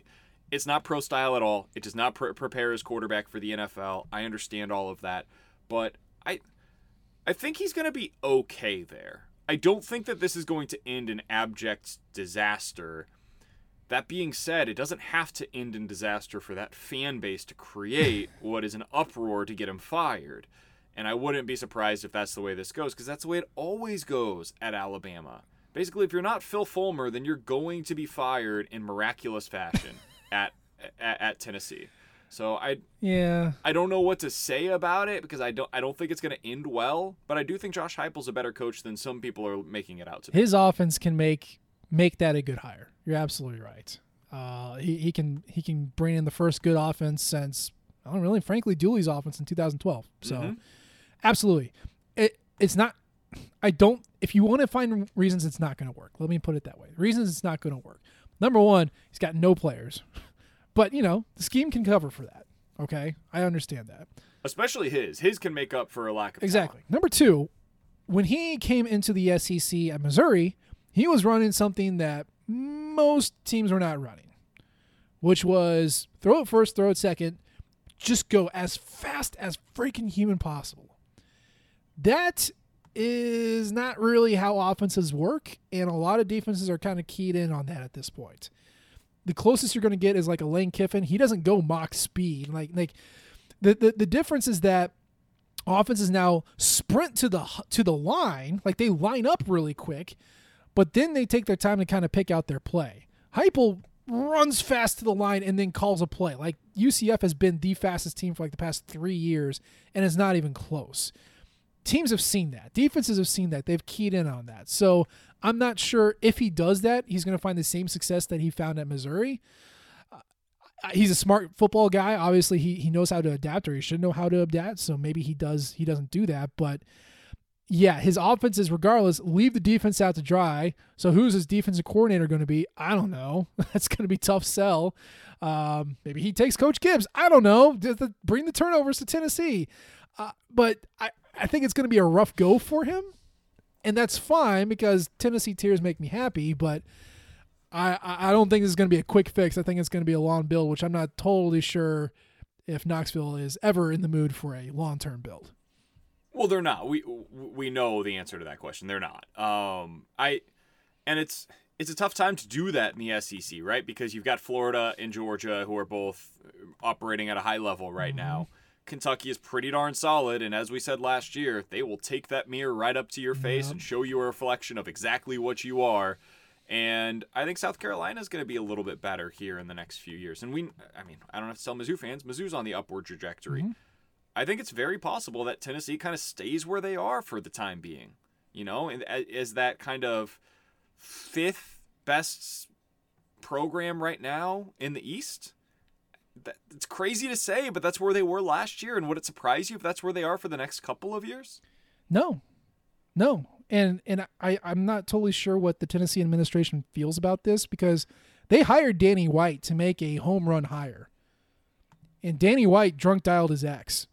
It's not pro style at all. It does not pre- prepare his quarterback for the N F L. I understand all of that, but I I think he's going to be okay there. I don't think that this is going to end in abject disaster. That being said, it doesn't have to end in disaster for that fan base to create what is an uproar to get him fired. And I wouldn't be surprised if that's the way this goes, because that's the way it always goes at Alabama. Basically, if you're not Phil Fulmer, then you're going to be fired in miraculous fashion at, at at Tennessee. So I yeah I don't know what to say about it, because I don't I don't think it's going to end well. But I do think Josh Heupel's a better coach than some people are making it out to be. His offense can make make that a good hire. You're absolutely right. Uh, he he can he can bring in the first good offense since I don't really frankly Dooley's offense in two thousand twelve. So Mm-hmm. absolutely, it it's not. I don't. If you want to find reasons it's not going to work, let me put it that way. Reasons it's not going to work. Number one, he's got no players, but you know the scheme can cover for that. Okay, I understand that. Especially his. His can make up for a lack of Exactly. talent. Number two, when he came into the S E C at Missouri, he was running something that most teams were not running, which was throw it first, throw it second, just go as fast as freaking human possible. That is not really how offenses work, and a lot of defenses are kind of keyed in on that at this point. The closest you're going to get is like a Lane Kiffin. He doesn't go mock speed. Like, like the, the the difference is that offenses now sprint to the to the line, like they line up really quick, but then they take their time to kind of pick out their play. Heupel runs fast to the line and then calls a play. Like U C F has been the fastest team for like the past three years, and it's not even close. Teams have seen that. Defenses have seen that. They've keyed in on that. So I'm not sure if he does that, he's going to find the same success that he found at Missouri. Uh, he's a smart football guy. Obviously, he he knows how to adapt, or he should know how to adapt. So maybe he does. He doesn't do that. But yeah, his offenses, regardless, leave the defense out to dry. So who's his defensive coordinator going to be? I don't know. That's going to be a tough sell. Um, maybe he takes Coach Gibbs. I don't know. Just to bring the turnovers to Tennessee. Uh, but I. I think it's going to be a rough go for him, and that's fine because Tennessee tears make me happy, but I, I don't think this is going to be a quick fix. I think it's going to be a long build, which I'm not totally sure if Knoxville is ever in the mood for a long-term build. Well, they're not. We we know the answer to that question. They're not. Um, I and it's it's a tough time to do that in the S E C, right? Because you've got Florida and Georgia who are both operating at a high level right mm-hmm. now. Kentucky is pretty darn solid, and as we said last year, they will take that mirror right up to your face yep. and show you a reflection of exactly what you are. And I think South Carolina is going to be a little bit better here in the next few years. And we, I mean, I don't have to tell Mizzou fans, Mizzou's on the upward trajectory. Mm-hmm. I think it's very possible that Tennessee kind of stays where they are for the time being, you know, and as that kind of fifth best program right now in the East. That, it's crazy to say, but that's where they were last year. And would it surprise you if that's where they are for the next couple of years? No, no. And and I, I'm not totally sure what the Tennessee administration feels about this, because they hired Danny White to make a home run hire. And Danny White drunk dialed his ex.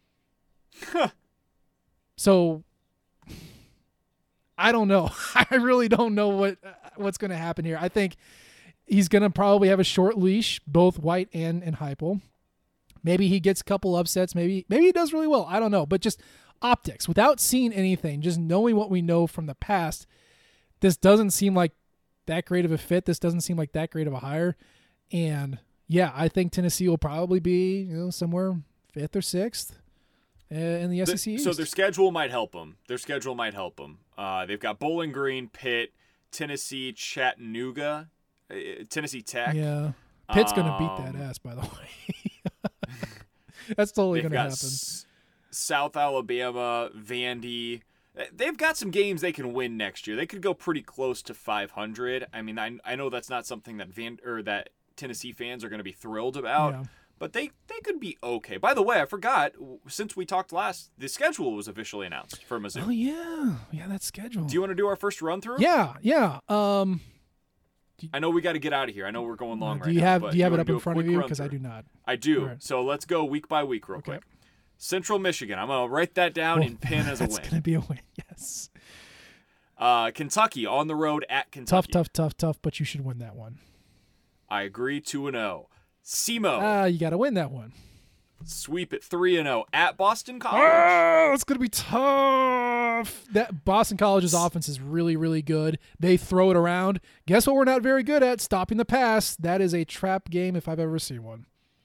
So I don't know. I really don't know what what's going to happen here. I think he's going to probably have a short leash, both White and, and Heupel. Maybe he gets a couple upsets. Maybe maybe he does really well. I don't know. But just optics, without seeing anything, just knowing what we know from the past, this doesn't seem like that great of a fit. This doesn't seem like that great of a hire. And, yeah, I think Tennessee will probably be, you know, somewhere fifth or sixth uh, in the S E C East. So their schedule might help them. Their schedule might help them. Uh, they've got Bowling Green, Pitt, Tennessee, Chattanooga, Tennessee Tech. Yeah. Pitt's um, going to beat that ass, by the way. That's totally going to happen. S- South Alabama, Vandy. They've got some games they can win next year. They could go pretty close to five hundred. I mean, I I know that's not something that Van or that Tennessee fans are going to be thrilled about, yeah. but they, they could be okay. By the way, I forgot, since we talked last, the schedule was officially announced for Mizzou. Oh, yeah. Yeah, that schedule. Do you want to do our first run through? Yeah, yeah. Um, I know we got to get out of here. I know we're going long do right you now. Have, but do you have you it up in front of you? Because I do not. I do. Right. So let's go week by week real okay. quick. Central Michigan. I'm going to write that down oh, and pin as a win. That's going to be a win, yes. Uh, Kentucky on the road at Kentucky. Tough, tough, tough, tough, but you should win that one. I agree, two and oh. S E M O. Ah, you got to win that one. Sweep at three and oh at Boston College. Oh, it's going to be tough. That Boston College's offense is really, really good. They throw it around. Guess what we're not very good at? Stopping the pass. That is a trap game if I've ever seen one.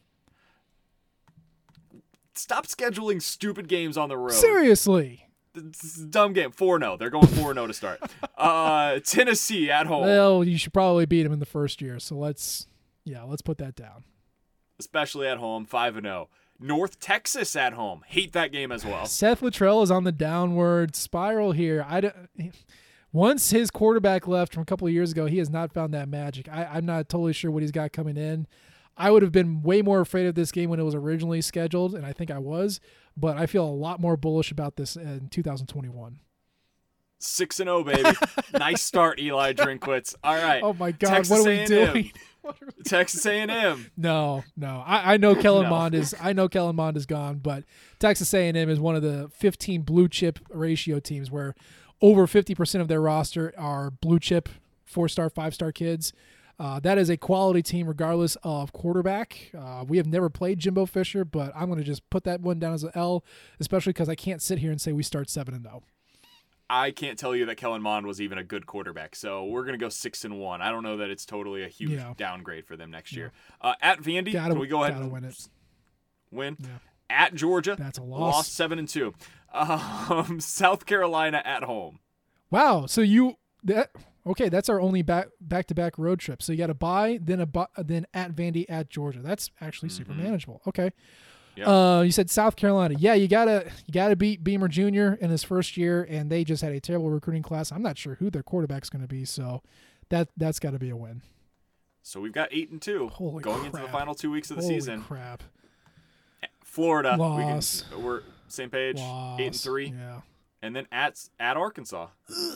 Stop scheduling stupid games on the road. Seriously. It's a dumb game. four and oh. They're going four and oh to start. Uh, Tennessee at home. Well, you should probably beat them in the first year. So let's, yeah, let's put that down. Especially at home, five and oh. North Texas at home. Hate that game as well. Seth Luttrell is on the downward spiral here. I don't, once his quarterback left from a couple of years ago, he has not found that magic. I, I'm not totally sure what he's got coming in. I would have been way more afraid of this game when it was originally scheduled, and I think I was, but I feel a lot more bullish about this in two thousand twenty-one. six and oh, baby. Nice start, Eli Drinkwitz. All right. Oh, my God. Texas what are we A and M. doing? Texas A and M. No, no. I, I know Kellen No. Mond is I know Kellen Mond is gone, but Texas A and M is one of the fifteen blue chip ratio teams where over fifty percent of their roster are blue chip four-star, five-star kids. Uh, that is a quality team regardless of quarterback. Uh, we have never played Jimbo Fisher, but I'm going to just put that one down as an L, especially because I can't sit here and say we start seven and oh. I can't tell you that Kellen Mond was even a good quarterback, so we're gonna go six and one. I don't know that it's totally a huge Yeah. downgrade for them next year. Uh, at Vandy, Gotta, can we go ahead gotta and win it. win? Yeah. At Georgia, That's a loss. lost seven and two. Um, South Carolina at home. Wow. So you that okay? That's our only back back to back road trip. So you got a bye, then a bu- then at Vandy, at Georgia. That's actually super Mhm. manageable. Okay. Yep. Uh, you said South Carolina. Yeah, you gotta you gotta beat Beamer Junior in his first year, and they just had a terrible recruiting class. I'm not sure who their quarterback's going to be, so that that's got to be a win. So we've got eight and two Holy going crap. into the final two weeks of the Holy season. crap! Florida, Loss. we can, we're same page, Loss. eight and three, Yeah. and then at at Arkansas.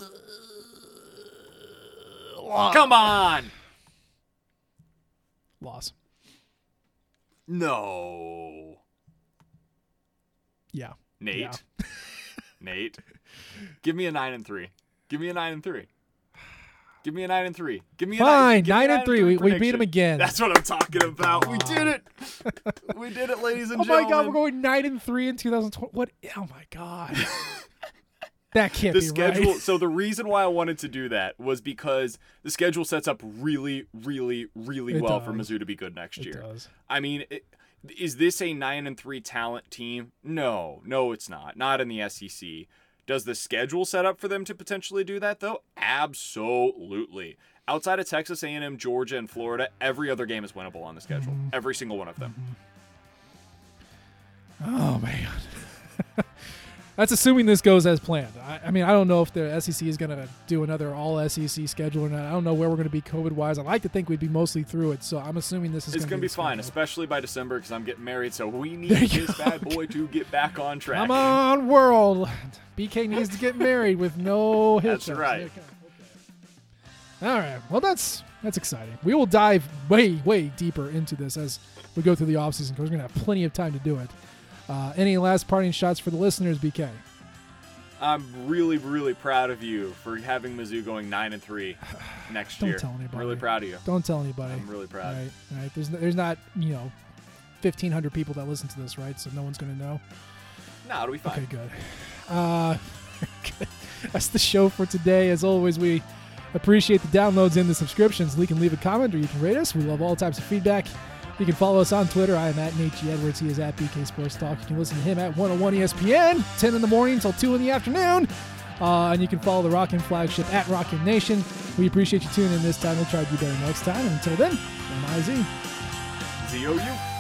Come on, Loss. no, Yeah. Nate, Yeah. Nate, give me a nine and three. Give me a nine and three. Give me a nine and three. Give me a Fine, nine, give me a nine and three. We- we beat 'em prediction. again. That's what I'm talking about. We God. did it. We did it, ladies and Oh my gentlemen. God, we're going nine and three in two thousand twenty. What? Oh my God. That can't the be schedule right. So the reason why I wanted to do that was because the schedule sets up really really really It well for does. Mizzou to be good next It year. does. I mean, it, is this a nine and three talent team? No, no, it's not. Not in the S E C. Does the schedule set up for them to potentially do that though? Absolutely. Outside of Texas A and M, Georgia, and Florida, every other game is winnable on the schedule. Mm-hmm. Every single one of them. Oh man. That's assuming this goes as planned. I, I mean, I don't know if the S E C is going to do another all S E C schedule or not. I don't know where we're going to be COVID-wise. I like to think we'd be mostly through it, so I'm assuming this is It's going going to be the fine, schedule. especially by December because I'm getting married, so we need There you this go. bad boy to get back on track. Come on, world. B K needs to get married with no hiccups. That's right. Okay. Okay. All right. Well, that's that's exciting. We will dive way, way deeper into this as we go through the offseason because we're going to have plenty of time to do it. Uh, any last parting shots for the listeners, B K? I'm really, really proud of you for having Mizzou going nine and three next Don't year. tell anybody. I'm really proud of you. Don't tell anybody. I'm really proud. Right, right. There's there's not you know, fifteen hundred people that listen to this, right? So no one's gonna know. No, it'll be fine. Okay, good. Uh, good. That's the show for today. As always, we appreciate the downloads and the subscriptions. You can leave a comment or you can rate us. We love all types of feedback. You can follow us on Twitter. I am at Nate G. Edwards. He is at B K Sports Talk. You can listen to him at one oh one E S P N, ten in the morning until two in the afternoon. Uh, and you can follow the Rockin' Flagship at Rockin' Nation. We appreciate you tuning in this time. We'll try to do better next time. And until then, M I Z. Z O U.